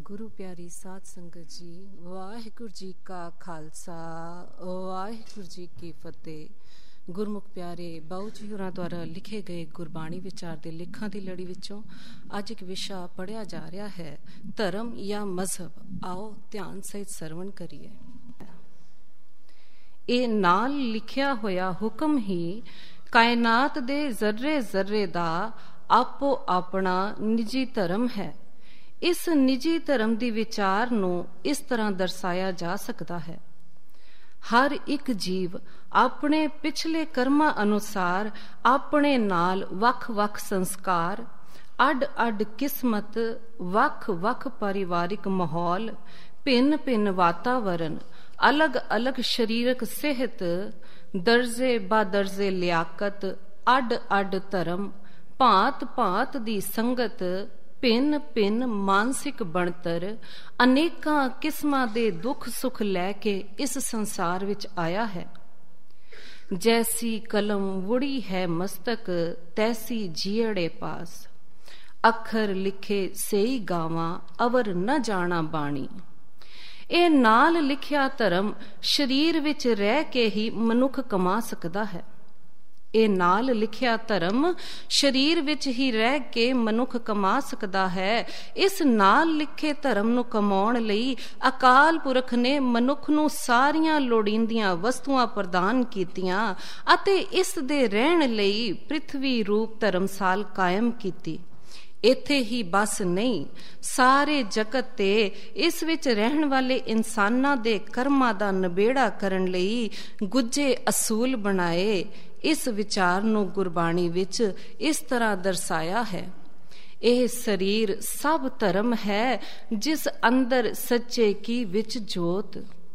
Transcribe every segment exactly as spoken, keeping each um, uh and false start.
ਗੁਰੂ ਪਿਆਰੀ ਸਾਧ ਸੰਗਤ ਜੀ, ਵਾਹਿਗੁਰੂ ਜੀ ਕਾ ਖਾਲਸਾ, ਵਾਹਿਗੁਰੂ ਜੀ ਕੀ ਫਤਿਹ। ਗੁਰਮੁਖ ਪਿਆਰੇ ਬਾਊ ਜੀ ਹੋਰਾਂ ਦੁਆਰਾ ਲਿਖੇ ਗਏ ਗੁਰਬਾਣੀ ਵਿਚਾਰ ਦੇ ਲੇਖਾਂ ਦੀ ਲੜੀ ਵਿੱਚੋਂ ਅੱਜ ਇੱਕ ਵਿਸ਼ਾ ਪੜ੍ਹਿਆ ਜਾ ਰਿਹਾ ਹੈ, ਧਰਮ ਜਾਂ ਮਜ਼ਹਬ। ਆਓ ਧਿਆਨ ਸਹਿਤ ਸਰਵਣ ਕਰੀਏ। ਇਹ ਨਾਲ ਲਿਖਿਆ ਹੋਇਆ ਹੁਕਮ ਹੀ ਕਾਇਨਾਤ ਦੇ ਜ਼ਰਰੇ ਜ਼ਰਰੇ ਦਾ ਆਪੋ ਆਪਣਾ ਨਿੱਜੀ ਧਰਮ ਹੈ। ਇਸ ਨਿੱਜੀ ਧਰਮ ਦੀ ਵਿਚਾਰ ਨੂੰ ਇਸ ਤਰ੍ਹਾਂ ਦਰਸਾਇਆ ਜਾ ਸਕਦਾ ਹੈ। ਹਰ ਇੱਕ ਜੀਵ ਆਪਣੇ ਪਿਛਲੇ ਕਰਮਾਂ ਅਨੁਸਾਰ ਆਪਣੇ ਨਾਲ ਵੱਖ-ਵੱਖ ਸੰਸਕਾਰ, ਅੱਡ-ਅੱਡ ਕਿਸਮਤ, ਵੱਖ-ਵੱਖ ਪਰਿਵਾਰਿਕ ਮਾਹੌਲ, ਭਿੰਨ-ਭਿੰਨ ਵਾਤਾਵਰਨ, ਅਲੱਗ-ਅਲੱਗ ਸਰੀਰਕ ਸਿਹਤ, ਦਰਜੇ ਬਦਰਜੇ ਲਿਆਕਤ, ਅੱਡ-ਅੱਡ ਧਰਮ, ਭਾਂਤ-ਭਾਂਤ ਦੀ ਸੰਗਤ, ਭਿੰਨ-ਭਿੰਨ ਮਾਨਸਿਕ ਬਣਤਰ, ਅਨੇਕਾਂ ਕਿਸਮਾਂ ਦੇ ਦੁੱਖ ਸੁੱਖ ਲੈ ਕੇ ਇਸ ਸੰਸਾਰ ਵਿੱਚ ਆਇਆ ਹੈ। ਜੈਸੀ ਕਲਮ ਵੁੜੀ ਹੈ ਮਸਤਕ, ਤੈਸੀ ਜੀੜੇ ਪਾਸ, ਅੱਖਰ ਲਿਖੇ ਸੇਈ ਗਾਵਾਂ, ਅਵਰ ਨ ਜਾਣਾ ਬਾਣੀ। ਇਹ ਨਾਲ ਲਿਖਿਆ ਧਰਮ ਸਰੀਰ ਵਿੱਚ ਰਹਿ ਕੇ ਹੀ ਮਨੁੱਖ ਕਮਾ ਸਕਦਾ ਹੈ। ਇਹ ਨਾਲ ਲਿਖਿਆ ਧਰਮ ਸਰੀਰ ਵਿੱਚ ਹੀ ਰਹਿ ਕੇ ਮਨੁੱਖ ਕਮਾ ਸਕਦਾ ਹੈ। ਇਸ ਨਾਲ ਲਿਖੇ ਧਰਮ ਨੂੰ ਕਮਾਉਣ ਲਈ ਅਕਾਲ ਪੁਰਖ ਨੇ ਮਨੁੱਖ ਨੂੰ ਸਾਰੀਆਂ ਲੋੜੀਂਦੀਆਂ ਵਸਤੂਆਂ ਪ੍ਰਦਾਨ ਕੀਤੀਆਂ ਅਤੇ ਇਸ ਦੇ ਰਹਿਣ ਲਈ ਪ੍ਰਿਥਵੀ ਰੂਪ ਧਰਮਸਾਲ ਕਾਇਮ ਕੀਤੀ। ਇੱਥੇ ਹੀ ਬਸ ਨਹੀਂ, ਸਾਰੇ ਜਗਤ ਤੇ ਇਸ ਵਿੱਚ ਰਹਿਣ ਵਾਲੇ ਇਨਸਾਨਾਂ ਦੇ ਕਰਮਾਂ ਦਾ ਨਿਬੇੜਾ ਕਰਨ ਲਈ ਗੁੱਜੇ ਅਸੂਲ ਬਣਾਏ। ਇਸ ਵਿਚਾਰ ਨੂੰ ਗੁਰਬਾਣੀ ਵਿੱਚ ਇਸ ਤਰ੍ਹਾਂ ਦਰਸਾਇਆ ਹੈ, ਇਹ ਸਰੀਰ ਸਭ ਧਰਮ ਹੈ, ਜਿਸ ਅੰਦਰ ਸੱਚੇ ਕੀ ਵਿੱਚ ਜੋਤ।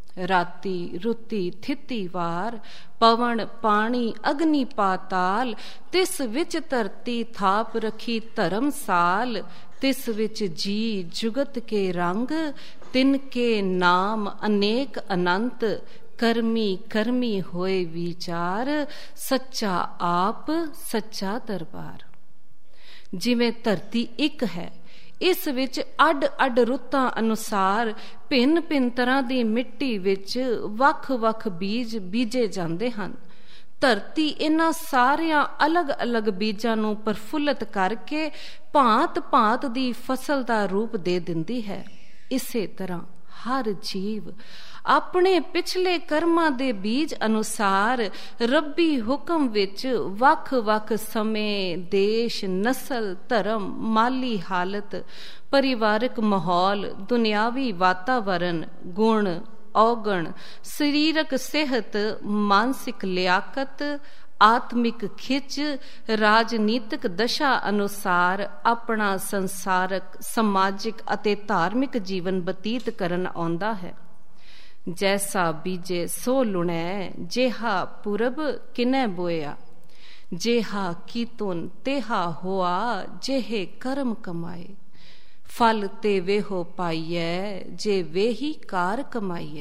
ਰਾਤੀ ਰੁੱਤੀ ਥਿਤੀ ਵਾਰ, ਪਵਨ ਪਾਣੀ ਅਗਨੀ ਪਾਤਾਲ, ਤਿਸ ਵਿੱਚ ਧਰਤੀ ਥਾਪ ਰੱਖੀ ਧਰਮਸਾਲ। ਤਿਸ ਵਿੱਚ ਜੀ ਜੁਗਤ ਕੇ ਰੰਗ, ਤਿਨ ਕੇ ਨਾਮ ਅਨੇਕ ਅਨੰਤ। ਕਰਮੀ ਕਰਮੀ ਹੋਏ ਵਿਚਾਰ, ਸੱਚਾ ਆਪ ਸੱਚਾ ਦਰਬਾਰ। ਜਿਵੇਂ ਧਰਤੀ ਇੱਕ ਹੈ, ਇਸ ਵਿੱਚ ਅੱਡ-ਅੱਡ ਰੁੱਤਾਂ ਅਨੁਸਾਰ ਭਿੰਨ-ਭਿੰਨ ਤਰ੍ਹਾਂ ਦੀ ਮਿੱਟੀ ਵਿੱਚ ਵੱਖ-ਵੱਖ ਬੀਜ ਬੀਜੇ ਜਾਂਦੇ ਹਨ। ਧਰਤੀ ਇਹਨਾਂ ਸਾਰਿਆਂ ਅਲੱਗ-ਅਲੱਗ ਬੀਜਾਂ ਨੂੰ ਪ੍ਰਫੁੱਲਤ ਕਰਕੇ ਭਾਂਤ-ਭਾਂਤ ਦੀ ਫਸਲ ਦਾ ਰੂਪ ਦੇ ਦਿੰਦੀ ਹੈ। ਇਸੇ ਤਰ੍ਹਾਂ ਹਰ ਜੀਵ ਆਪਣੇ ਪਿਛਲੇ ਕਰਮਾਂ ਦੇ ਬੀਜ ਅਨੁਸਾਰ ਰੱਬੀ ਹੁਕਮ ਵਿੱਚ ਵੱਖ-ਵੱਖ ਸਮੇਂ, ਦੇਸ਼, ਨਸਲ, ਧਰਮ, ਮਾਲੀ ਹਾਲਤ, ਪਰਿਵਾਰਕ ਮਾਹੌਲ, ਦੁਨਿਆਵੀ ਵਾਤਾਵਰਨ, ਗੁਣ, ਔਗਣ, ਸਰੀਰਕ ਸਿਹਤ, ਮਾਨਸਿਕ ਲਿਆਕਤ, ਆਤਮਿਕ ਖਿੱਚ, ਰਾਜਨੀਤਿਕ ਦਸ਼ਾ ਅਨੁਸਾਰ ਆਪਣਾ ਸੰਸਾਰਕ, ਸਮਾਜਿਕ ਅਤੇ ਧਾਰਮਿਕ ਜੀਵਨ ਬਤੀਤ ਕਰਨ ਆਉਂਦਾ ਹੈ। ਜੈਸਾ ਬੀਜੇ ਸੋ ਲੁਣੈ, ਜਿਹਾ ਪੁਰਬ ਕਿਨੈ ਬੋਇਆ। ਜਿਹਾ ਕੀਤੁਨ ਤੇਹਾ ਹੋਆ, ਜਿਹੇ ਕਰਮ ਕਮਾਏ। ਫਲ ਤੇ ਵੇਹੋ ਪਾਈਐ, ਜੇ ਵੇਹੀ ਕਾਰ ਕਮਾਈਐ।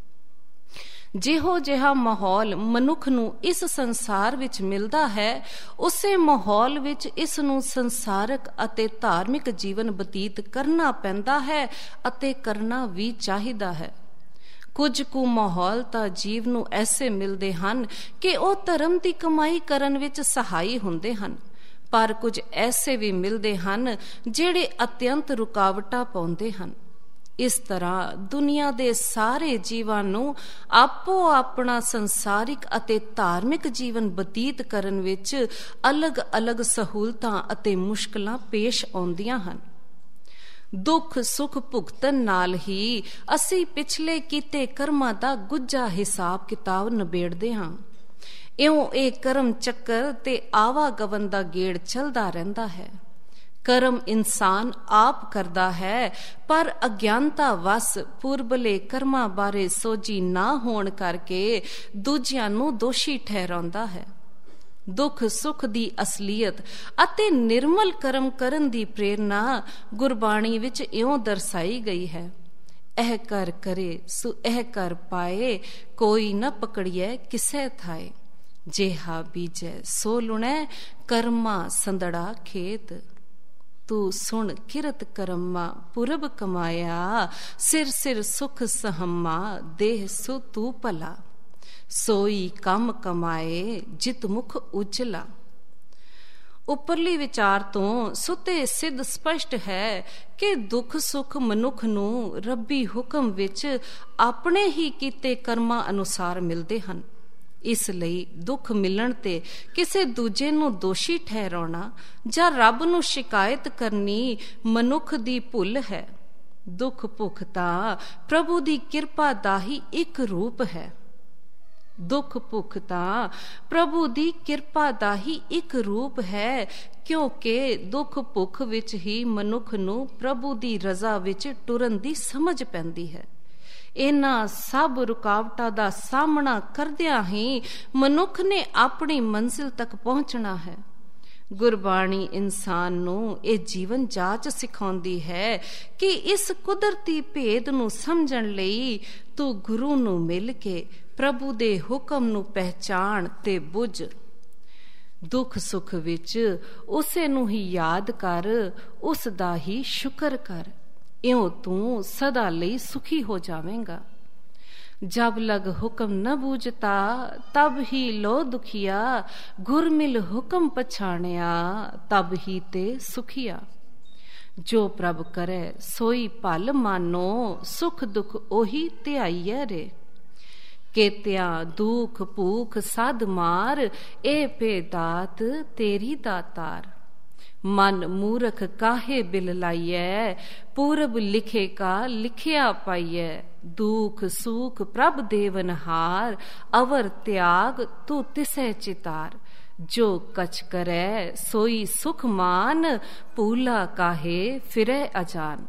ਜਿਹੋ ਜਿਹਾ ਮਾਹੌਲ ਮਨੁੱਖ ਨੂੰ ਇਸ ਸੰਸਾਰ ਵਿੱਚ ਮਿਲਦਾ ਹੈ, ਉਸੇ ਮਾਹੌਲ ਵਿੱਚ ਇਸ ਨੂੰ ਸੰਸਾਰਕ ਅਤੇ ਧਾਰਮਿਕ ਜੀਵਨ ਬਤੀਤ ਕਰਨਾ ਪੈਂਦਾ ਹੈ ਅਤੇ ਕਰਨਾ ਵੀ ਚਾਹੀਦਾ ਹੈ। ਕੁਝ ਕੁ ਮਾਹੌਲ ਤਾਂ ਜੀਵ ਨੂੰ ਐਸੇ ਮਿਲਦੇ ਹਨ ਕਿ ਉਹ ਧਰਮ ਦੀ ਕਮਾਈ ਕਰਨ ਵਿੱਚ ਸਹਾਈ ਹੁੰਦੇ ਹਨ, ਪਰ ਕੁਝ ਐਸੇ ਵੀ ਮਿਲਦੇ ਹਨ ਜਿਹੜੇ ਅਤਿਅੰਤ ਰੁਕਾਵਟਾਂ ਪਾਉਂਦੇ ਹਨ। ਇਸ ਤਰ੍ਹਾਂ ਦੁਨੀਆ ਦੇ ਸਾਰੇ ਜੀਵਾਂ ਨੂੰ ਆਪੋ ਆਪਣਾ ਸੰਸਾਰਿਕ ਅਤੇ ਧਾਰਮਿਕ ਜੀਵਨ ਬਤੀਤ ਕਰਨ ਵਿੱਚ ਅਲੱਗ-ਅਲੱਗ ਸਹੂਲਤਾਂ ਅਤੇ ਮੁਸ਼ਕਲਾਂ ਪੇਸ਼ ਆਉਂਦੀਆਂ ਹਨ। ਦੁੱਖ ਸੁੱਖ ਭੁਗਤਣ ਨਾਲ ਹੀ ਅਸੀਂ ਪਿਛਲੇ ਕੀਤੇ ਕਰਮਾਂ ਦਾ ਗੁੱਝਾ ਹਿਸਾਬ ਕਿਤਾਬ ਨਿਬੇੜਦੇ ਹਾਂ। ਇਉਂ ਇਹ ਕਰਮ ਚੱਕਰ ਤੇ ਆਵਾਗਮਨ ਦਾ ਗੇੜ ਚੱਲਦਾ ਰਹਿੰਦਾ ਹੈ। ਕਰਮ ਇਨਸਾਨ ਆਪ ਕਰਦਾ ਹੈ, ਪਰ ਅਗਿਆਨਤਾ ਵਸ ਪੂਰਬਲੇ ਕਰਮਾਂ ਬਾਰੇ ਸੋਝੀ ਨਾ ਹੋਣ ਕਰਕੇ ਦੂਜਿਆਂ ਨੂੰ ਦੋਸ਼ੀ ਠਹਿਰਾਉਂਦਾ ਹੈ। ਦੁੱਖ ਸੁੱਖ ਦੀ ਅਸਲੀਅਤ ਅਤੇ ਨਿਰਮਲ ਕਰਮ ਕਰਨ ਦੀ ਪ੍ਰੇਰਨਾ ਗੁਰਬਾਣੀ ਵਿੱਚ ਇਉਂ ਦਰਸਾਈ ਗਈ ਹੈ, ਇਹ ਕਰ ਕਰੇ ਸੋ ਇਹ ਕਰ ਪਾਏ, ਕੋਈ ਨ ਪਕੜੀਐ ਕਿਸੈ ਥਾਏ। ਜਿਹਾ ਬੀਜੈ ਸੋ ਲੁਣੈ, ਕਰਮਾ ਸੰਦੜਾ ਖੇਤ। ਤੂੰ ਸੁਣ ਕਿਰਤ ਕਰਮਾ ਪੁਰਬ ਕਮਾਇਆ, ਸਿਰ ਸਿਰ ਸੁਖ ਸਹਮਾ ਦੇਹ ਸੋ ਤੂੰ ਭਲਾ, ਸੋਈ ਕੰਮ ਕਮਾਏ ਜਿਤ ਮੁਖ ਉਜਲਾ। ਉੱਪਰਲੀ ਵਿਚਾਰ ਤੋਂ ਸੁਤੇ ਸਿੱਧ ਸਪਸ਼ਟ ਹੈ ਕਿ ਦੁੱਖ ਸੁੱਖ ਮਨੁੱਖ ਨੂੰ ਰੱਬੀ ਹੁਕਮ ਵਿੱਚ ਆਪਣੇ ਹੀ ਕੀਤੇ ਕਰਮਾਂ ਅਨੁਸਾਰ ਮਿਲਦੇ ਹਨ। ਇਸ ਲਈ ਦੁੱਖ ਮਿਲਣ ਤੇ ਕਿਸੇ ਦੂਜੇ ਨੂੰ ਦੋਸ਼ੀ ਠਹਿਰਾਉਣਾ ਜਾਂ ਰੱਬ ਨੂੰ ਸ਼ਿਕਾਇਤ ਕਰਨੀ ਮਨੁੱਖ ਦੀ ਭੁੱਲ ਹੈ। ਦੁੱਖ ਭੁੱਖ ਤਾਂ ਪ੍ਰਭੂ ਦੀ ਕਿਰਪਾ ਦਾ ਹੀ ਇੱਕ ਰੂਪ ਹੈ। ਦੁੱਖ ਭੁੱਖ ਤਾਂ ਪ੍ਰਭੂ ਦੀ ਕਿਰਪਾ ਦਾ ਹੀ ਇੱਕ ਰੂਪ ਹੈ, ਕਿਉਂਕਿ ਦੁੱਖ ਭੁੱਖ ਵਿੱਚ ਹੀ ਮਨੁੱਖ ਨੂੰ ਪ੍ਰਭੂ ਦੀ ਰਜ਼ਾ ਵਿੱਚ ਟੁਰਨ ਦੀ ਸਮਝ ਪੈਂਦੀ ਹੈ। ਇਹਨਾਂ ਸਭ ਰੁਕਾਵਟਾਂ ਦਾ ਸਾਹਮਣਾ ਕਰਦਿਆਂ ਹੀ ਮਨੁੱਖ ਨੇ ਆਪਣੀ ਮੰਜ਼ਿਲ ਤੱਕ ਪਹੁੰਚਣਾ ਹੈ। ਗੁਰਬਾਣੀ ਇਨਸਾਨ ਨੂੰ ਇਹ ਜੀਵਨ ਜਾਚ ਸਿਖਾਉਂਦੀ ਹੈ ਕਿ ਇਸ ਕੁਦਰਤੀ ਭੇਦ ਨੂੰ ਸਮਝਣ ਲਈ ਤੂੰ ਗੁਰੂ ਨੂੰ ਮਿਲ ਕੇ ਪ੍ਰਭੂ ਦੇ ਹੁਕਮ ਨੂੰ ਪਹਿਚਾਣ ਤੇ ਬੁੱਝ। ਦੁੱਖ ਸੁੱਖ ਵਿੱਚ ਉਸੇ ਨੂੰ ਹੀ ਯਾਦ ਕਰ, ਉਸ ਦਾ ਹੀ ਸ਼ੁਕਰ ਕਰ, ਇਉਂ ਤੂੰ ਸਦਾ ਲਈ ਸੁਖੀ ਹੋ ਜਾਵੇਂਗਾ। ਜਬ ਲਗ ਹੁਕਮ ਨ ਬੂਝਤਾ ਤਬ ਹੀ ਲੋ ਦੁਖੀਆ, ਗੁਰ ਮਿਲ ਹੁਕਮ ਪਛਾਣਿਆ ਤਬ ਹੀ ਤੇ ਸੁਖੀਆ। ਜੋ ਪ੍ਰਭ ਕਰੇ ਸੋਈ ਭਲ ਮਾਨੋ, ਸੁਖ ਦੁਖ ਉਹੀ ਧਿਆਈਐ ਰੇ। ਕੇਤਿਆ ਦੁਖ ਭੂਖ ਸਦ ਮਾਰ, ਇਹ ਭੇਦਾਤ ਤੇਰੀ ਦਾਤਾਰ। ਮਨ ਮੂਰਖ ਕਾਹੇ ਬਿਲ ਲਾਈਐ, ਪੂਰਬ ਲਿਖੇ ਕਾ ਲਿਖਿਆ ਪਾਈਐ। ਦੁਖ ਸੂਖ ਪ੍ਰਭ ਦੇਵਨਹਾਰ, ਅਵਰ ਤਿਆਗ ਤੂੰ ਤਿਸੈ ਚਿਤਾਰ। ਜੋ ਕਛ ਕਰੈ ਸੋਈ ਸੁਖ ਮਾਨ, ਭੂਲਾ ਕਾਹੇ ਫਿਰੈ ਅਜਾਨ।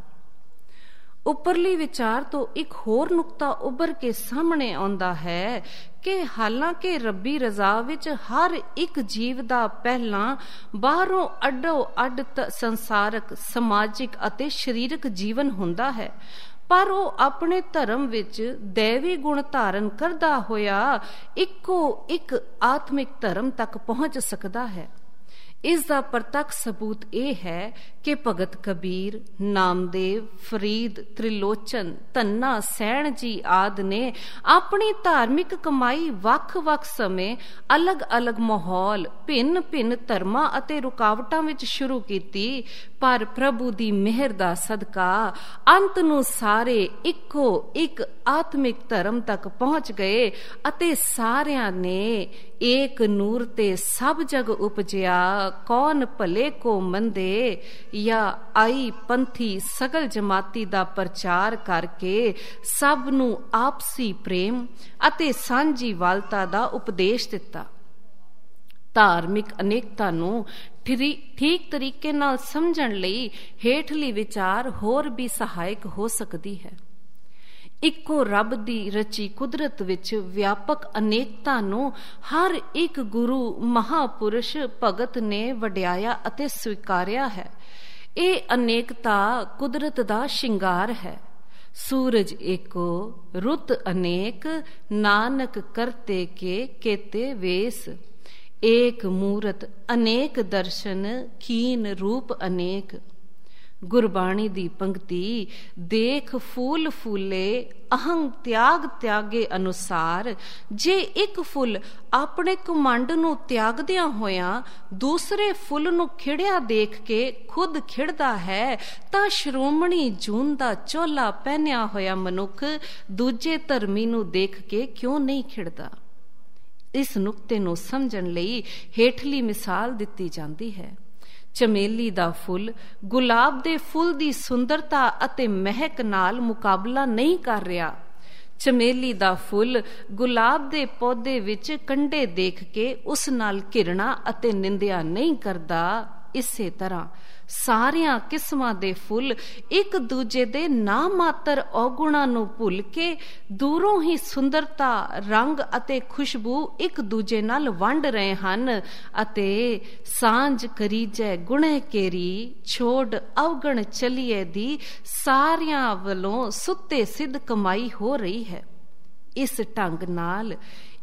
ਉੱਪਰਲੀ ਵਿਚਾਰ ਤੋਂ ਇੱਕ ਹੋਰ ਨੁਕਤਾ ਉੱਭਰ ਕੇ ਸਾਹਮਣੇ ਆਉਂਦਾ ਹੈ ਕਿ ਹਾਲਾਂਕਿ ਰੱਬੀ ਰਜ਼ਾ ਵਿੱਚ ਹਰ ਇੱਕ ਜੀਵ ਦਾ ਪਹਿਲਾਂ ਬਾਹਰੋਂ ਅੱਡੋ ਅੱਡ ਸੰਸਾਰਕ, ਸਮਾਜਿਕ ਅਤੇ ਸਰੀਰਕ ਜੀਵਨ ਹੁੰਦਾ ਹੈ, ਪਰ ਉਹ ਆਪਣੇ ਧਰਮ ਵਿੱਚ ਦੈਵੀ ਗੁਣ ਧਾਰਨ ਕਰਦਾ ਹੋਇਆ ਇੱਕੋ ਇੱਕ ਆਤਮਿਕ ਧਰਮ ਤੱਕ ਪਹੁੰਚ ਸਕਦਾ ਹੈ। ਇਸ ਦਾ ਪ੍ਰਤੱਖ ਸਬੂਤ ਇਹ ਹੈ ਕਿ ਭਗਤ ਕਬੀਰ, ਨਾਮਦੇਵ, ਫਰੀਦ, ਤ੍ਰਿਲੋਚਨ, ਧੰਨਾ ਸੈਣ ਜੀ ਆਦਿ ਨੇ ਆਪਣੀ ਧਾਰਮਿਕ ਕਮਾਈ ਵੱਖ-ਵੱਖ ਸਮੇਂ ਅਲੱਗ-ਅਲੱਗ ਮਾਹੌਲ, ਭਿੰਨ-ਭਿੰਨ ਧਰਮਾਂ ਅਤੇ ਰੁਕਾਵਟਾਂ ਵਿੱਚ ਸ਼ੁਰੂ ਕੀਤੀ, ਪਰ ਪ੍ਰਭੂ ਦੀ ਮਿਹਰ ਦਾ ਸਦਕਾ ਅੰਤ ਨੂੰ ਸਾਰੇ ਇੱਕੋ ਇੱਕ ਆਤਮਿਕ ਧਰਮ ਤੱਕ ਪਹੁੰਚ ਗਏ ਅਤੇ ਸਾਰਿਆਂ ਨੇ ਏਕ ਨੂਰ ਤੇ ਸਭ ਜਗ ਉਪਜਿਆ, ਕੌਣ ਭਲੇ ਕੋ ਮੰਦੇ, ਜਾਂ ਆਈ ਪੰਥੀ ਸਗਲ ਜਮਾਤੀ ਦਾ ਪ੍ਰਚਾਰ ਕਰਕੇ ਸਭ ਨੂੰ ਆਪਸੀ ਪ੍ਰੇਮ ਅਤੇ ਸਾਂਝੀ ਵਾਲਤਾ ਦਾ ਉਪਦੇਸ਼ ਦਿੱਤਾ। ਧਾਰਮਿਕ ਅਨੇਕਤਾ ਨੂੰ ਠੀਕ ਤਰੀਕੇ ਨਾਲ ਸਮਝਣ ਲਈ ਹੇਠਲੀ ਵਿਚਾਰ ਹੋਰ ਵੀ ਸਹਾਇਕ ਹੋ ਸਕਦੀ ਹੈ। ਇੱਕੋ ਰੱਬ ਦੀ ਰਚੀ ਕੁਦਰਤ ਵਿੱਚ ਵਿਆਪਕ ਅਨੇਕਤਾ ਨੂੰ ਹਰ ਇੱਕ ਗੁਰੂ, ਮਹਾਪੁਰਸ਼, ਭਗਤ ਨੇ ਵਡਿਆਇਆ ਅਤੇ ਸਵੀਕਾਰਿਆ ਹੈ। ਇਹ ਅਨੇਕਤਾ ਕੁਦਰਤ ਦਾ ਸ਼ਿੰਗਾਰ ਹੈ। ਸੂਰਜ ਏਕੋ ਰੁੱਤ ਅਨੇਕ, ਨਾਨਕ ਕਰਤੇ ਕੇ ਕੇਤੇ ਵੇਸ। ਏਕ ਮੂਰਤ ਅਨੇਕ ਦਰਸ਼ਨ, ਖੀਨ ਰੂਪ ਅਨੇਕ। ਗੁਰਬਾਣੀ ਦੀ ਪੰਕਤੀ ਦੇਖ ਫੂਲ ਫੂਲੇ ਅਹੰ ਤਿਆਗ ਤਿਆਗੇ ਅਨੁਸਾਰ, ਜੇ ਇੱਕ ਫੁੱਲ ਆਪਣੇ ਘਮੰਡ ਨੂੰ ਤਿਆਗਦਿਆਂ ਹੋਇਆਂ ਦੂਸਰੇ ਫੁੱਲ ਨੂੰ ਖਿੜਿਆ ਦੇਖ ਕੇ ਖੁਦ ਖਿੜਦਾ ਹੈ, ਤਾਂ ਸ਼੍ਰੋਮਣੀ ਜੂਨ ਦਾ ਚੋਲਾ ਪਹਿਨਿਆ ਹੋਇਆ ਮਨੁੱਖ ਦੂਜੇ ਧਰਮੀ ਨੂੰ ਦੇਖ ਕੇ ਕਿਉਂ ਨਹੀਂ ਖਿੜਦਾ? ਇਸ ਨੁਕਤੇ ਨੂੰ ਸਮਝਣ ਲਈ ਹੇਠਲੀ ਮਿਸਾਲ ਦਿੱਤੀ ਜਾਂਦੀ ਹੈ। ਚਮੇਲੀ ਦਾ ਫੁੱਲ ਗੁਲਾਬ ਦੇ ਫੁੱਲ ਦੀ ਸੁੰਦਰਤਾ ਅਤੇ ਮਹਿਕ ਨਾਲ ਮੁਕਾਬਲਾ ਨਹੀਂ ਕਰ ਰਿਹਾ। ਚਮੇਲੀ ਦਾ ਫੁੱਲ ਗੁਲਾਬ ਦੇ ਪੌਦੇ ਵਿੱਚ ਕੰਡੇ ਦੇਖ ਕੇ ਉਸ ਨਾਲ ਘਿਰਣਾ ਅਤੇ ਨਿੰਦਿਆ ਨਹੀਂ ਕਰਦਾ। ਇਸੇ ਤਰ੍ਹਾਂ ਸਾਰਿਆਂ ਕਿਸਮਾਂ ਦੇ ਫੁੱਲ ਇੱਕ ਦੂਜੇ ਦੇ ਨਾ ਮਾਤਰ ਔਗੁਣਾਂ ਨੂੰ ਭੁੱਲ ਕੇ ਦੂਰੋਂ ਹੀ ਸੁੰਦਰਤਾ, ਰੰਗ ਅਤੇ ਖੁਸ਼ਬੂ ਇੱਕ ਦੂਜੇ ਨਾਲ ਵੰਡ ਰਹੇ ਹਨ ਅਤੇ ਸਾਂਝ ਕਰੀਜੈ ਗੁਣੇ ਕੇਰੀ, ਛੋੜ ਅਵਗਣ ਚਲੀਏ ਦੀ ਸਾਰਿਆਂ ਵੱਲੋਂ ਸੁੱਤੇ ਸਿੱਧ ਕਮਾਈ ਹੋ ਰਹੀ ਹੈ। ਇਸ ਢੰਗ ਨਾਲ